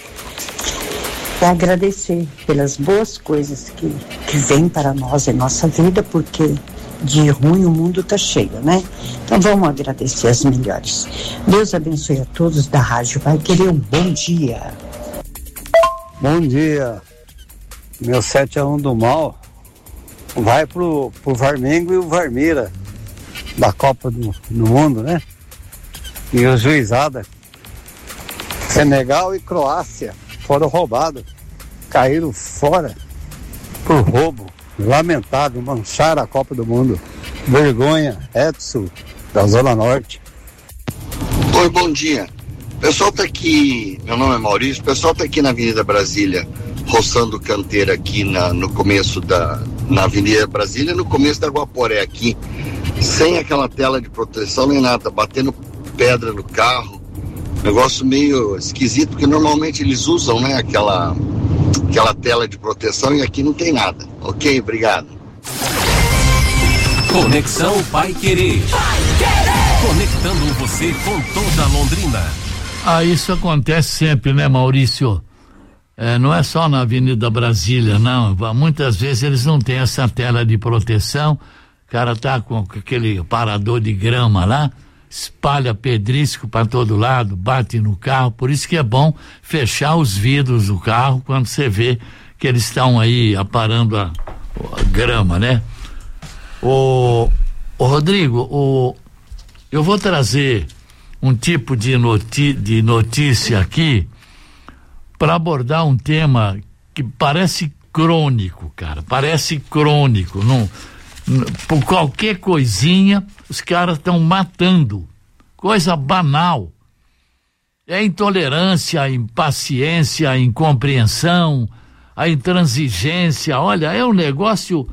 é agradecer pelas boas coisas que, que vêm para nós em nossa vida, porque de ruim o mundo tá cheio, né? Então vamos agradecer as melhores. Deus abençoe a todos da Rádio Paiquerê, um bom dia. Bom dia. Meu sete a um do mal vai pro, pro Varmengo e o Varmeira da Copa do, do Mundo, né? E o juizada Senegal e Croácia foram roubados, caíram fora por roubo, lamentável, mancharam a Copa do Mundo. Vergonha, Edson da Zona Norte. Oi, bom dia. O pessoal tá aqui, meu nome é Maurício, o pessoal tá aqui na Avenida Brasília, roçando canteira aqui na, no começo da, na Avenida Brasília, no começo da Guaporé aqui, sem aquela tela de proteção nem nada, batendo pedra no carro, negócio meio esquisito, porque normalmente eles usam, né, aquela, aquela tela de proteção e aqui não tem nada. Ok, obrigado. Conexão Paiquerê. Conectando você com toda Londrina. Ah, isso acontece sempre, né, Maurício? É, não é só na Avenida Brasília, não. Muitas vezes eles não têm essa tela de proteção. O cara tá com aquele parador de grama lá, espalha pedrisco para todo lado, bate no carro. Por isso que é bom fechar os vidros do carro quando você vê que eles estão aí aparando a, a grama, né? O, o Rodrigo, o, eu vou trazer um tipo de, noti, de notícia aqui para abordar um tema que parece crônico, cara, parece crônico. Não, não, por qualquer coisinha, os caras estão matando. Coisa banal. É intolerância, a impaciência, a incompreensão, a intransigência. Olha, é um negócio.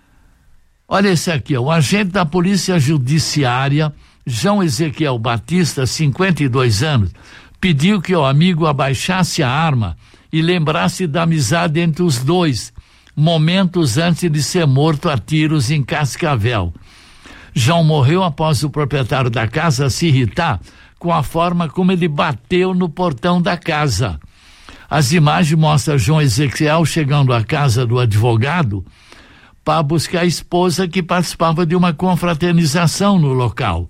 Olha esse aqui, ó, o agente da Polícia Judiciária, João Ezequiel Batista, cinquenta e dois anos, pediu que o amigo abaixasse a arma e lembrasse da amizade entre os dois, momentos antes de ser morto a tiros em Cascavel. João morreu após o proprietário da casa se irritar com a forma como ele bateu no portão da casa. As imagens mostram João Ezequiel chegando à casa do advogado para buscar a esposa que participava de uma confraternização no local.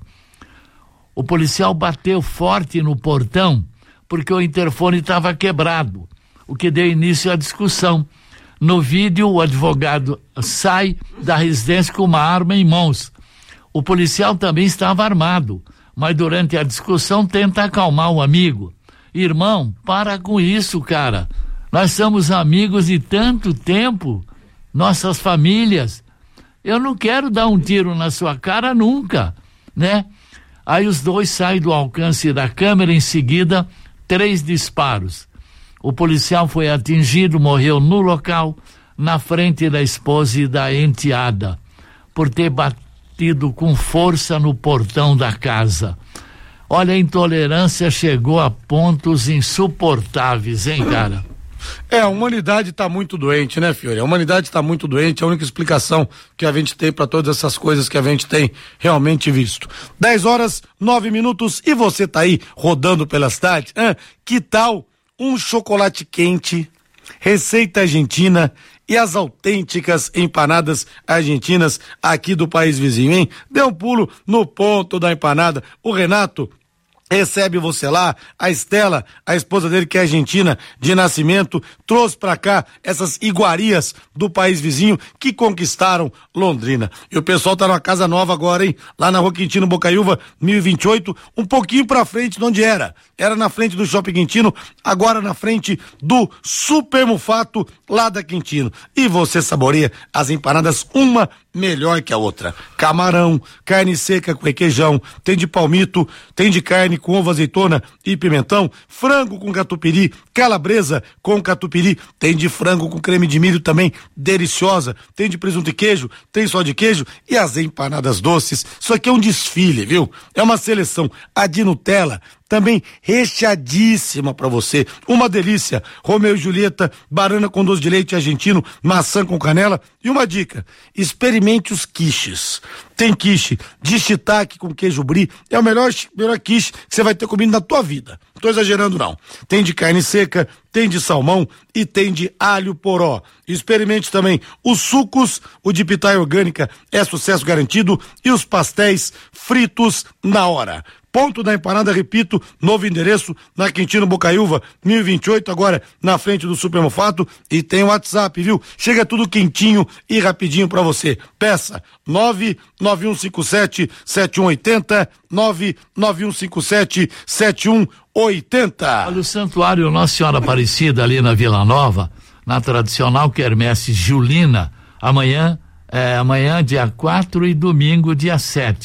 O policial bateu forte no portão porque o interfone estava quebrado, o que deu início à discussão. No vídeo, o advogado sai da residência com uma arma em mãos. O policial também estava armado, mas durante a discussão tenta acalmar o amigo. Irmão, para com isso, cara. Nós somos amigos de tanto tempo, nossas famílias. Eu não quero dar um tiro na sua cara nunca, né? Aí os dois saem do alcance da câmera, em seguida, três disparos. O policial foi atingido, morreu no local, na frente da esposa e da enteada, por ter batido com força no portão da casa. Olha, a intolerância chegou a pontos insuportáveis, hein, cara? É, a humanidade está muito doente, né, Fiore? A humanidade está muito doente, é a única explicação que a gente tem para todas essas coisas que a gente tem realmente visto. dez horas, nove minutos, e você tá aí rodando pela cidade? Ah, que tal um chocolate quente, receita argentina e as autênticas empanadas argentinas aqui do país vizinho, hein? Dê um pulo no ponto da empanada. O Renato recebe você lá, a Estela, a esposa dele que é argentina de nascimento, trouxe pra cá essas iguarias do país vizinho que conquistaram Londrina. E o pessoal tá numa casa nova agora, hein? Lá na Rua Quintino Bocaiúva, mil e vinte e oito, um pouquinho pra frente de onde era. Era na frente do Shopping Quintino, agora na frente do Super Mufato lá da Quintino. E você saboreia as empanadas uma melhor que a outra. Camarão, carne seca com requeijão, tem de palmito, tem de carne com ovo, azeitona e pimentão, frango com catupiry, calabresa com catupiry, tem de frango com creme de milho também, deliciosa, tem de presunto e queijo, tem só de queijo e as empanadas doces. Isso aqui é um desfile, viu? É uma seleção. A de Nutella também recheadíssima pra você, uma delícia. Romeu e Julieta, banana com doce de leite argentino, maçã com canela. E uma dica, experimente os quiches. Tem quiche de shiitake com queijo brie, é o melhor, melhor quiche que você vai ter comido na tua vida. Não tô exagerando não. Tem de carne seca, tem de salmão e tem de alho poró. Experimente também os sucos, o de pitaia orgânica é sucesso garantido e os pastéis fritos na hora. Ponto da empanada, repito, novo endereço na Quintino Bocaiúva, mil e vinte e oito, agora na frente do Super Mufato, e tem o WhatsApp, viu? Chega tudo quentinho e rapidinho pra você. Peça nove nove um cinco sete sete um oito zero, nove nove um cinco sete sete um oito zero. Olha, o Santuário Nossa Senhora Aparecida ali na Vila Nova, na tradicional quermesse julina, amanhã, é, amanhã dia quatro e domingo dia sete.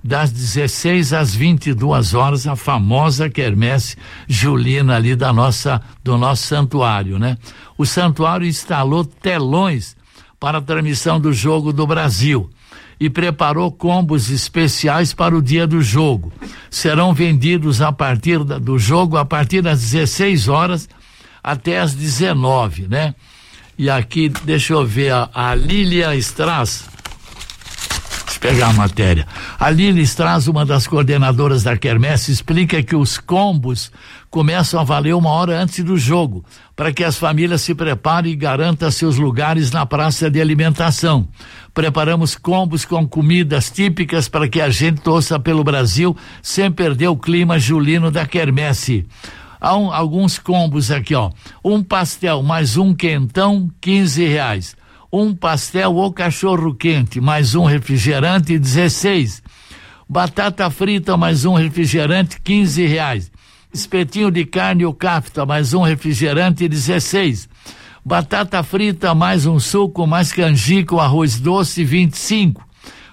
das dezesseis às vinte e duas horas, a famosa quermesse julina ali da nossa, do nosso santuário, né? O santuário instalou telões para a transmissão do jogo do Brasil e preparou combos especiais para o dia do jogo. Serão vendidos a partir da, do jogo a partir das dezesseis horas até as dezenove, né? E aqui, deixa eu ver, a, a Lília Strass, deixa eu pegar a matéria. A Lília Strass, uma das coordenadoras da quermesse, explica que os combos começam a valer uma hora antes do jogo, para que as famílias se preparem e garantam seus lugares na praça de alimentação. Preparamos combos com comidas típicas para que a gente torça pelo Brasil sem perder o clima julino da quermesse. Há um, alguns combos aqui, ó. Um pastel mais um quentão, quinze reais. Um pastel ou cachorro quente mais um refrigerante, dezesseis. Batata frita mais um refrigerante, quinze reais. Espetinho de carne ou cafta mais um refrigerante, dezesseis. Batata frita mais um suco mais canjica ou arroz doce, vinte e cinco.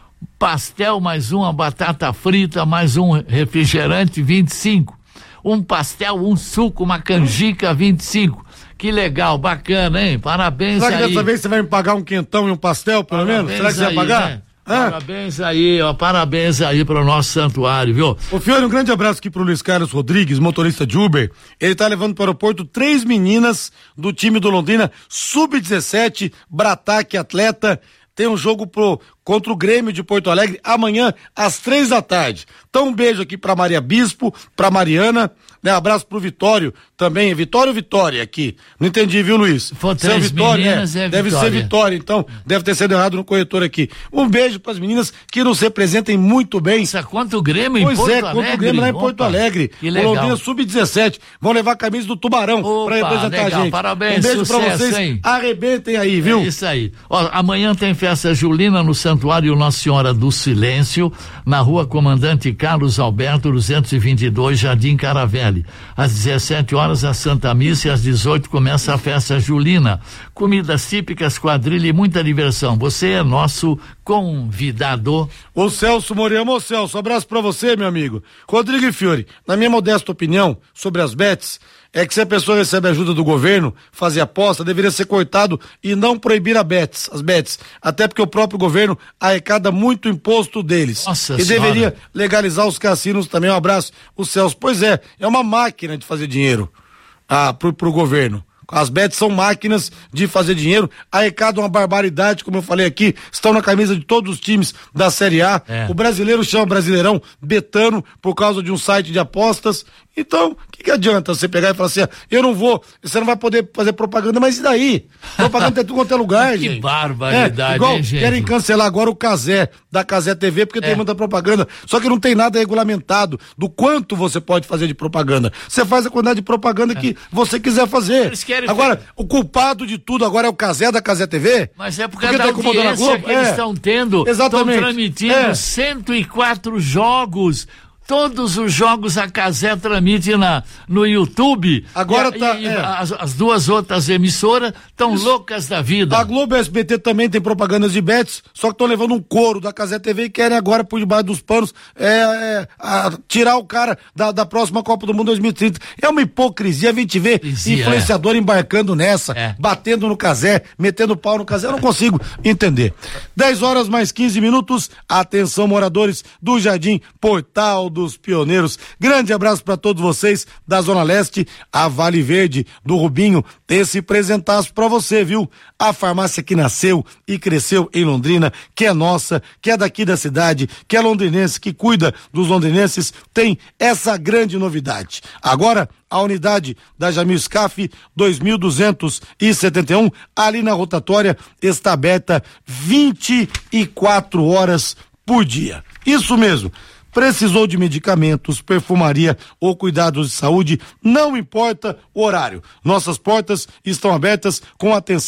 Pastel mais uma batata frita mais um refrigerante, vinte e cinco. Um pastel, um suco, uma canjica, vinte e cinco. Que legal, bacana, hein? Parabéns aí. Será que dessa vez você vai me pagar um quentão e um pastel, pelo Parabéns menos? Será que você vai aí, pagar? Né? Parabéns aí, ó, parabéns aí pro nosso santuário, viu? Ô Fiore, um grande abraço aqui pro Luiz Carlos Rodrigues, motorista de Uber. Ele tá levando para o aeroporto três meninas do time do Londrina, sub dezessete, Brataque atleta. Tem um jogo pro, contra o Grêmio de Porto Alegre amanhã às três da tarde. Então um beijo aqui pra Maria Bispo, pra Mariana, né? Abraço pro Vitório também, Vitório ou Vitória aqui? Não entendi, viu, Luiz? For três Vitória, meninas, é, é deve Vitória. ser Vitória, então deve ter sido errado no corretor aqui. Um beijo pras meninas que nos representem muito bem. Nossa, contra o Grêmio em pois Porto é, Alegre? contra o Grêmio lá em Porto Opa, Alegre. que O legal. Londrina sub dezessete. Vão levar a camisa do Tubarão Opa, pra representar legal, a gente. parabéns, Um beijo sucesso, pra vocês. hein? Arrebentem aí, viu? É isso aí. Ó, amanhã tem festa julina no Santuário Nossa Senhora do Silêncio, na rua Comandante Carlos Alberto, duzentos e vinte e dois, Jardim Caravelli. Às dezessete horas a Santa Missa e às dezoito começa a festa julina. Comidas típicas, quadrilha e muita diversão. Você é nosso convidado. Ô Celso Moreira, ô Celso, abraço pra você, meu amigo. Rodrigo e Fiore, na minha modesta opinião sobre as bets, é que se a pessoa recebe ajuda do governo, fazer aposta, deveria ser cortado e não proibir a bets, as bets. Até porque o próprio governo arrecada muito imposto deles. Nossa e senhora. deveria legalizar os cassinos também. Um abraço, o Celso. Pois é, é uma máquina de fazer dinheiro ah, pro, pro governo. As bets são máquinas de fazer dinheiro, arrecadam uma barbaridade, como eu falei aqui, estão na camisa de todos os times da Série A. É. O brasileiro chama Brasileirão betano por causa de um site de apostas. Então, o que, que adianta você pegar e falar assim, ah, eu não vou, você não vai poder fazer propaganda, mas e daí? Propaganda tem tudo quanto é lugar, Que gente. barbaridade, é, igual hein, gente? querem cancelar agora o Casé, da Casé T V, porque É. tem muita propaganda. Só que não tem nada regulamentado do quanto você pode fazer de propaganda. Você faz a quantidade de propaganda que você quiser fazer. Eles querem Agora, ver- o culpado de tudo agora é o Casé da Casé T V? Mas é por Porque causa da tá incomodando a audiência Globo? que eles É. estão tendo. Exatamente. Estão transmitindo É. cento e quatro jogos. Todos os jogos a Casé transmite na, no YouTube. Agora E- tá, e é. as, as duas outras emissoras estão loucas da vida. A Globo e a S B T também tem propagandas de bets, só que estão levando um couro da Casé T V e querem agora, por debaixo dos panos, é, é, a- tirar o cara da, da próxima Copa do Mundo dois mil e trinta. É uma hipocrisia, a gente vê Hipocrisia, influenciador embarcando nessa, É. batendo no Casé, metendo pau no Casé, eu não consigo entender. dez horas mais quinze minutos, atenção moradores do Jardim Portal dos Pioneiros. Grande abraço para todos vocês da Zona Leste, a Vale Verde do Rubinho, tem esse presentaço para você, viu? A farmácia que nasceu e cresceu em Londrina, que é nossa, que é daqui da cidade, que é londrinense, que cuida dos londrinenses, tem essa grande novidade. Agora, a unidade da Jamil Scaf dois mil duzentos e setenta e um, ali na rotatória, está aberta vinte e quatro horas por dia. Isso mesmo. Precisou de medicamentos, perfumaria ou cuidados de saúde, não importa o horário. Nossas portas estão abertas com atenção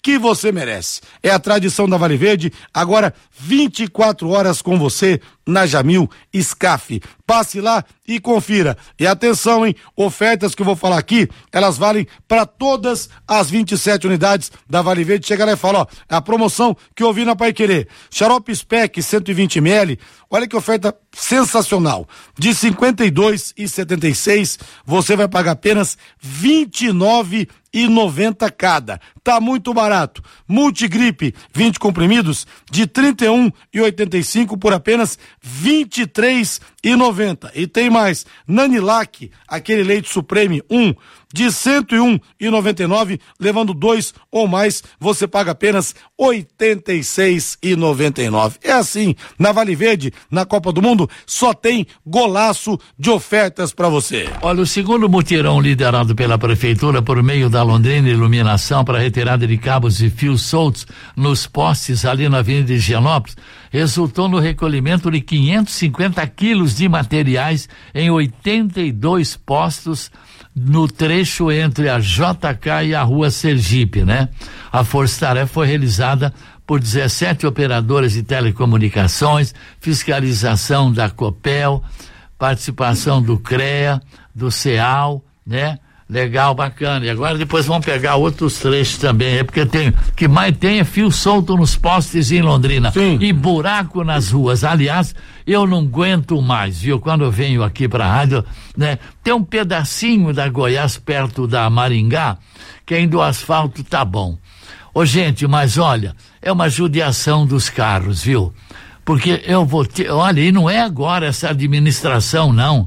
que você merece. É a tradição da Vale Verde, agora vinte e quatro horas com você na Jamil Scaf. Passe lá e confira. E atenção, hein? Ofertas que eu vou falar aqui, elas valem para todas as vinte e sete unidades da Vale Verde. Chega lá e fala, ó, a promoção que eu vi na Paiquerê. Xarope Spec cento e vinte mililitros. Olha que oferta sensacional. De cinquenta e dois reais e setenta e seis centavos, você vai pagar apenas vinte e nove reais e noventa centavos cada. Tá muito barato. Multigripe, vinte comprimidos, de trinta e um reais e oitenta e cinco centavos por apenas vinte e três reais e noventa centavos. E tem mais. Nanilac, aquele leite Supreme um, de cento e um reais e noventa e nove centavos, levando dois ou mais, você paga apenas oitenta e seis reais e noventa e nove centavos. É assim, na Vale Verde, na Copa do Mundo, só tem golaço de ofertas para você. Olha, o segundo mutirão liderado pela Prefeitura por meio da Londrina Iluminação para retirada de cabos e fios soltos nos postes ali na Avenida de Higienópolis resultou no recolhimento de quinhentos e cinquenta quilos de materiais em oitenta e dois postos no trecho entre a J K e a Rua Sergipe, né? A força-tarefa foi realizada por dezessete operadoras de telecomunicações, fiscalização da Copel, participação do CREA, do CEAL, né? Legal, bacana. E agora depois vão pegar outros trechos também, é porque tem, que mais tem é fio solto nos postes em Londrina. Sim. E buraco nas ruas. Aliás, eu não aguento mais, viu? Quando eu venho aqui pra rádio, né? Tem um pedacinho da Goiás perto da Maringá, que ainda o asfalto tá bom. Ô, gente, mas olha, é uma judiação dos carros, viu? Porque eu vou ter, olha, e não é agora essa administração, não.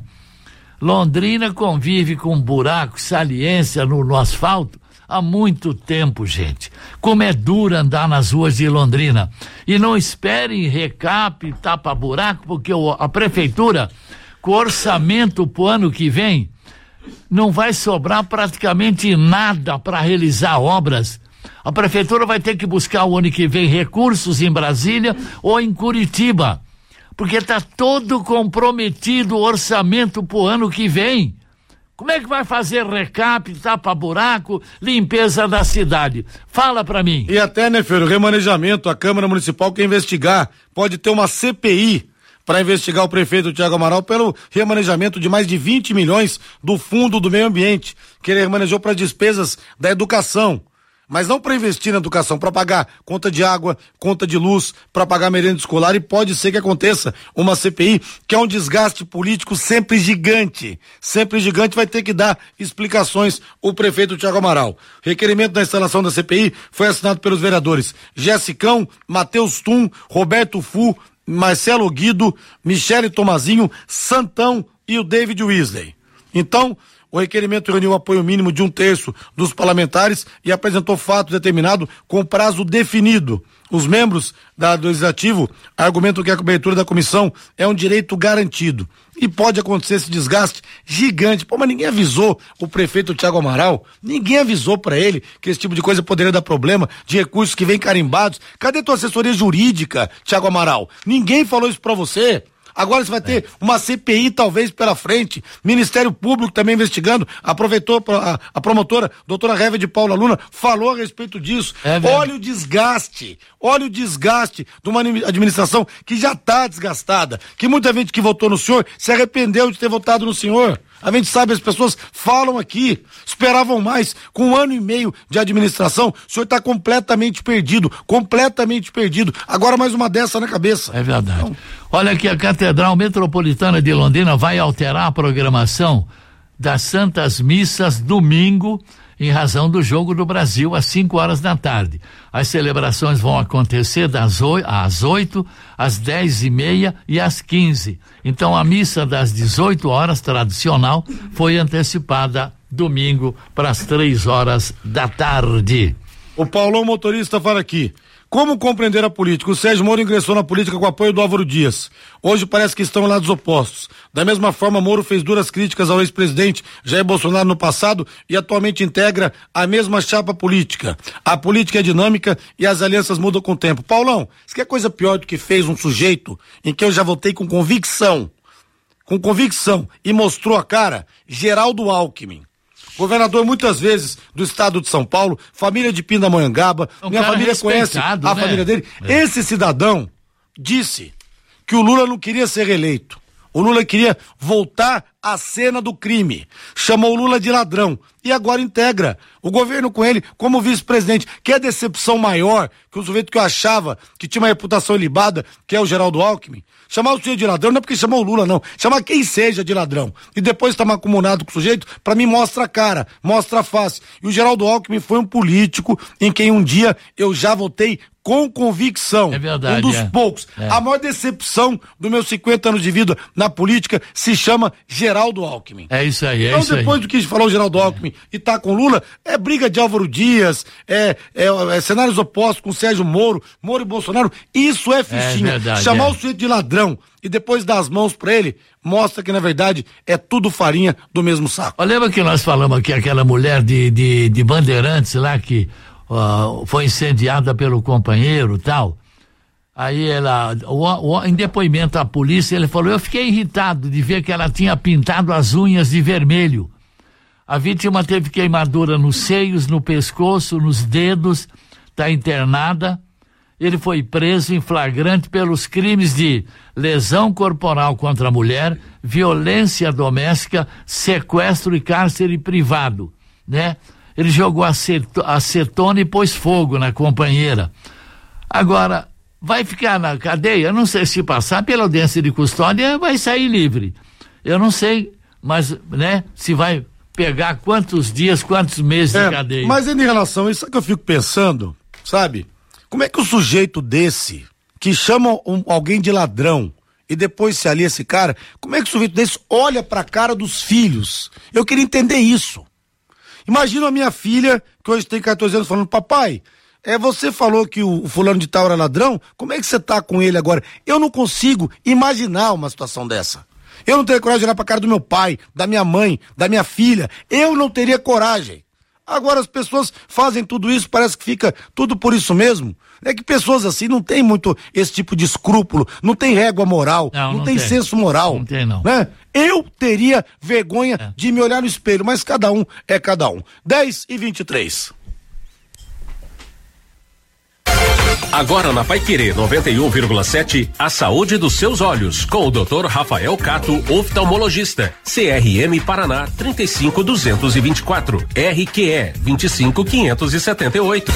Londrina convive com buraco, saliência no, no asfalto há muito tempo, gente. Como é duro andar nas ruas de Londrina. E não esperem recap, tapa-buraco, porque o, a prefeitura, com orçamento pro ano que vem, não vai sobrar praticamente nada para realizar obras. A prefeitura vai ter que buscar o ano que vem recursos em Brasília ou em Curitiba. Porque está todo comprometido o orçamento pro ano que vem. Como é que vai fazer recap, tapa-buraco, limpeza da cidade? Fala pra mim. E até, né, Feiro, remanejamento, a Câmara Municipal quer investigar, pode ter uma C P I para investigar o prefeito Thiago Amaral pelo remanejamento de mais de vinte milhões do Fundo do Meio Ambiente, que ele remanejou para despesas da educação. Mas não para investir na educação, para pagar conta de água, conta de luz, para pagar merenda escolar, e pode ser que aconteça uma C P I, que é um desgaste político sempre gigante, sempre gigante, vai ter que dar explicações o prefeito Thiago Amaral. Requerimento da instalação da C P I foi assinado pelos vereadores Jessicão, Matheus Tum, Roberto Fu, Marcelo Guido, Michele Tomazinho, Santão e o David Weasley. Então, o requerimento reuniu o apoio mínimo de um terço dos parlamentares e apresentou fato determinado com prazo definido. Os membros da, do Legislativo argumentam que a cobertura da comissão é um direito garantido. E pode acontecer esse desgaste gigante. Pô, mas ninguém avisou o prefeito Thiago Amaral, ninguém avisou para ele que esse tipo de coisa poderia dar problema, de recursos que vêm carimbados. Cadê tua assessoria jurídica, Thiago Amaral? Ninguém falou isso para você. Agora você vai ter uma C P I talvez pela frente, Ministério Público também investigando, aproveitou a, a promotora, doutora Révia de Paula Luna, falou a respeito disso. É, olha o desgaste, olha o desgaste de uma administração que já está desgastada, que muita gente que votou no senhor se arrependeu de ter votado no senhor. A gente sabe, as pessoas falam aqui, esperavam mais. Com um ano e meio de administração, o senhor está completamente perdido, completamente perdido. Agora mais uma dessa na cabeça. É verdade. Então, olha aqui, a Catedral Metropolitana de Londrina vai alterar a programação das Santas Missas domingo, em razão do Jogo do Brasil, às cinco horas da tarde. As celebrações vão acontecer das oito, às oito, às dez e meia e às quinze. Então a missa das dezoito horas, tradicional, foi antecipada domingo para as três horas da tarde. O Paulão motorista fala aqui. Como compreender a política? O Sérgio Moro ingressou na política com o apoio do Álvaro Dias. Hoje parece que estão lados opostos. Da mesma forma, Moro fez duras críticas ao ex-presidente Jair Bolsonaro no passado e atualmente integra a mesma chapa política. A política é dinâmica e as alianças mudam com o tempo. Paulão, isso que é coisa pior do que fez um sujeito em que eu já votei com convicção, com convicção, e mostrou a cara? Geraldo Alckmin. governador muitas vezes do estado de São Paulo, família de Pindamonhangaba, um minha família conhece a né? família dele. É. Esse cidadão disse que o Lula não queria ser reeleito. O Lula queria voltar à cena do crime. Chamou o Lula de ladrão. E agora integra o governo com ele como vice-presidente. Que é decepção maior que o sujeito que eu achava que tinha uma reputação ilibada, que é o Geraldo Alckmin. Chamar o sujeito de ladrão não é porque chamou o Lula, não. Chamar quem seja de ladrão. E depois estar mancomunado com o sujeito, pra mim mostra a cara, mostra a face. E o Geraldo Alckmin foi um político em quem um dia eu já votei com convicção. É verdade. Um dos é. poucos. É. A maior decepção dos meus cinquenta anos de vida na política se chama Geraldo Alckmin. É isso aí, é então, isso aí. depois do que falou o Geraldo Alckmin é. e tá com Lula, é briga de Álvaro Dias, é, é, é cenários opostos com Sérgio Moro, Moro e Bolsonaro. Isso é fichinha. É verdade, Chamar é. o sujeito de ladrão e depois dar as mãos pra ele, mostra que, na verdade, é tudo farinha do mesmo saco. Olha, lembra que nós falamos aqui, aquela mulher de, de, de Bandeirantes lá que uh, foi incendiada pelo companheiro e tal? Aí ela, o, o, em depoimento à polícia, ele falou, eu fiquei irritado de ver que ela tinha pintado as unhas de vermelho. A vítima teve queimadura nos seios, no pescoço, nos dedos, está internada. Ele foi preso em flagrante pelos crimes de lesão corporal contra a mulher, violência doméstica, sequestro e cárcere privado, né? Ele jogou aceto, acetona e pôs fogo na companheira. Agora, vai ficar na cadeia? Não sei, se passar pela audiência de custódia, vai sair livre. Eu não sei, mas, né, se vai pegar quantos dias, quantos meses é, de cadeia. Mas em relação a isso, sabe que eu fico pensando, sabe? Como é que o sujeito desse, que chama um, alguém de ladrão e depois se alia esse cara, como é que o sujeito desse olha pra cara dos filhos? Eu queria entender isso. Imagina a minha filha, que hoje tem quatorze anos, falando, papai, é, você falou que o, o fulano de tal era ladrão, como é que você tá com ele agora? Eu não consigo imaginar uma situação dessa. Eu não teria coragem de olhar pra cara do meu pai, da minha mãe, da minha filha. Eu não teria coragem. Agora as pessoas fazem tudo isso, parece que fica tudo por isso mesmo. É que pessoas assim não tem muito esse tipo de escrúpulo, não tem régua moral, não, não, não tem, tem senso moral. Não tem, não. Né? Eu teria vergonha é. de me olhar no espelho, mas cada um é cada um. dez e vinte e três. Agora na Paiquerê noventa e um vírgula sete, a saúde dos seus olhos, com o doutor Rafael Cato, oftalmologista. C R M Paraná trinta e cinco duzentos e vinte e quatro, R Q E vinte e cinco quinhentos e setenta e oito.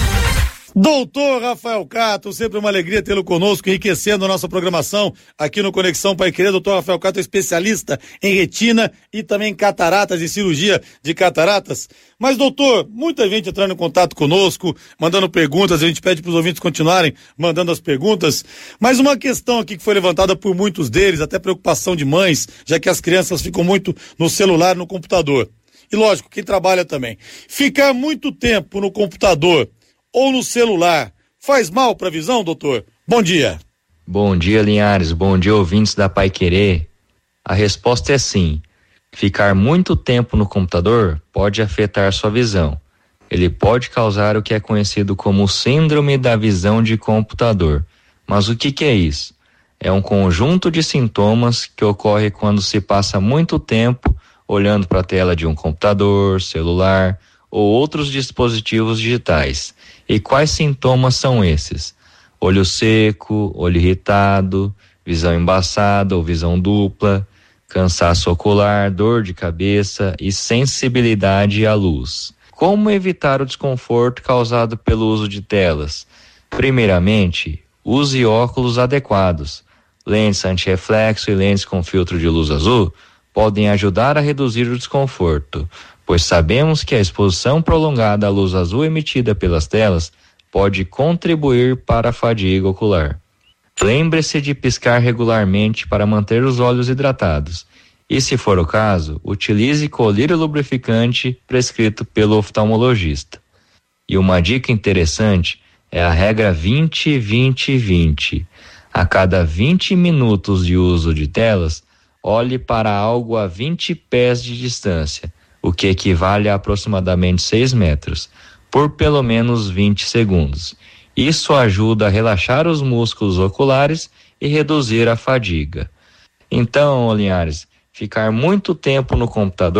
Doutor Rafael Cato, sempre uma alegria tê-lo conosco, enriquecendo a nossa programação aqui no Conexão Paiquerê. Doutor Rafael Cato é especialista em retina e também em cataratas e cirurgia de cataratas. Mas, doutor, muita gente entrando em contato conosco, mandando perguntas, a gente pede para os ouvintes continuarem mandando as perguntas. Mas uma questão aqui que foi levantada por muitos deles, até preocupação de mães, já que as crianças ficam muito no celular, no computador. E lógico, quem trabalha também. Ficar muito tempo no computador ou no celular faz mal para a visão, doutor? Bom dia. Bom dia, Linhares. Bom dia, ouvintes da Paiquerê. A resposta é sim. Ficar muito tempo no computador pode afetar sua visão. Ele pode causar o que é conhecido como síndrome da visão de computador. Mas o que que é isso? É um conjunto de sintomas que ocorre quando se passa muito tempo olhando para a tela de um computador, celular ou outros dispositivos digitais. E quais sintomas são esses? Olho seco, olho irritado, visão embaçada ou visão dupla, cansaço ocular, dor de cabeça e sensibilidade à luz. Como evitar o desconforto causado pelo uso de telas? Primeiramente, use óculos adequados. Lentes antirreflexo e lentes com filtro de luz azul podem ajudar a reduzir o desconforto, pois sabemos que a exposição prolongada à luz azul emitida pelas telas pode contribuir para a fadiga ocular. Lembre-se de piscar regularmente para manter os olhos hidratados e, se for o caso, utilize colírio lubrificante prescrito pelo oftalmologista. E uma dica interessante é a regra vinte vinte vinte. A cada vinte minutos de uso de telas, olhe para algo a vinte pés de distância, o que equivale a aproximadamente seis metros, por pelo menos vinte segundos. Isso ajuda a relaxar os músculos oculares e reduzir a fadiga. Então, Linhares, ficar muito tempo no computador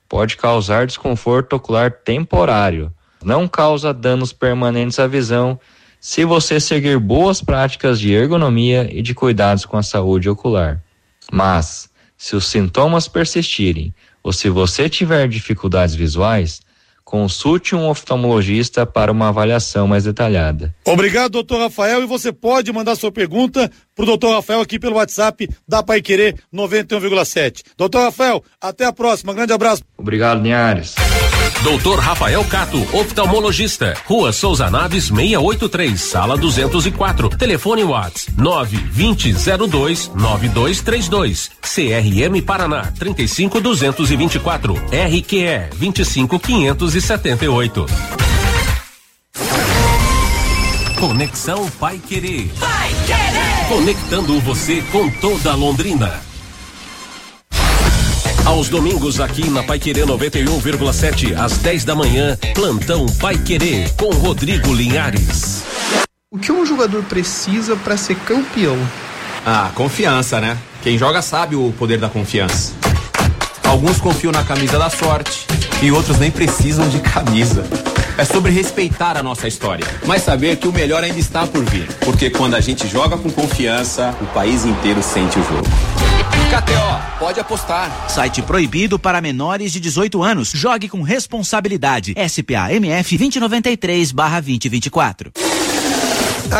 pode causar desconforto ocular temporário. Não causa danos permanentes à visão se você seguir boas práticas de ergonomia e de cuidados com a saúde ocular. Mas, se os sintomas persistirem ou se você tiver dificuldades visuais, consulte um oftalmologista para uma avaliação mais detalhada. Obrigado, doutor Rafael, e você pode mandar sua pergunta pro doutor Rafael aqui pelo WhatsApp da Paiquerê noventa e um vírgula sete. doutor Rafael, até a próxima, grande abraço. Obrigado, Linhares. doutor Rafael Cato, oftalmologista, Rua Souza Naves seiscentos e oitenta e três, sala duzentos e quatro, telefone WhatsApp nove vinte zero dois nove dois três dois, C R M Paraná trinta e cinco duzentos e vinte e quatro, R Q E vinte e cinco quinhentos e setenta e oito. Conexão Paiquerê. Paiquerê. Conectando você com toda Londrina. Aos domingos aqui na Paiquerê noventa e um vírgula sete, às dez da manhã, plantão Paiquerê com Rodrigo Linhares. O que um jogador precisa para ser campeão? Ah, confiança, né? Quem joga sabe o poder da confiança. Alguns confiam na camisa da sorte e outros nem precisam de camisa. É sobre respeitar a nossa história, mas saber que o melhor ainda está por vir. Porque quando a gente joga com confiança, o país inteiro sente o jogo. K T O, pode apostar. Site proibido para menores de dezoito anos. Jogue com responsabilidade. S P A M F vinte e noventa e três barra vinte e vinte e quatro.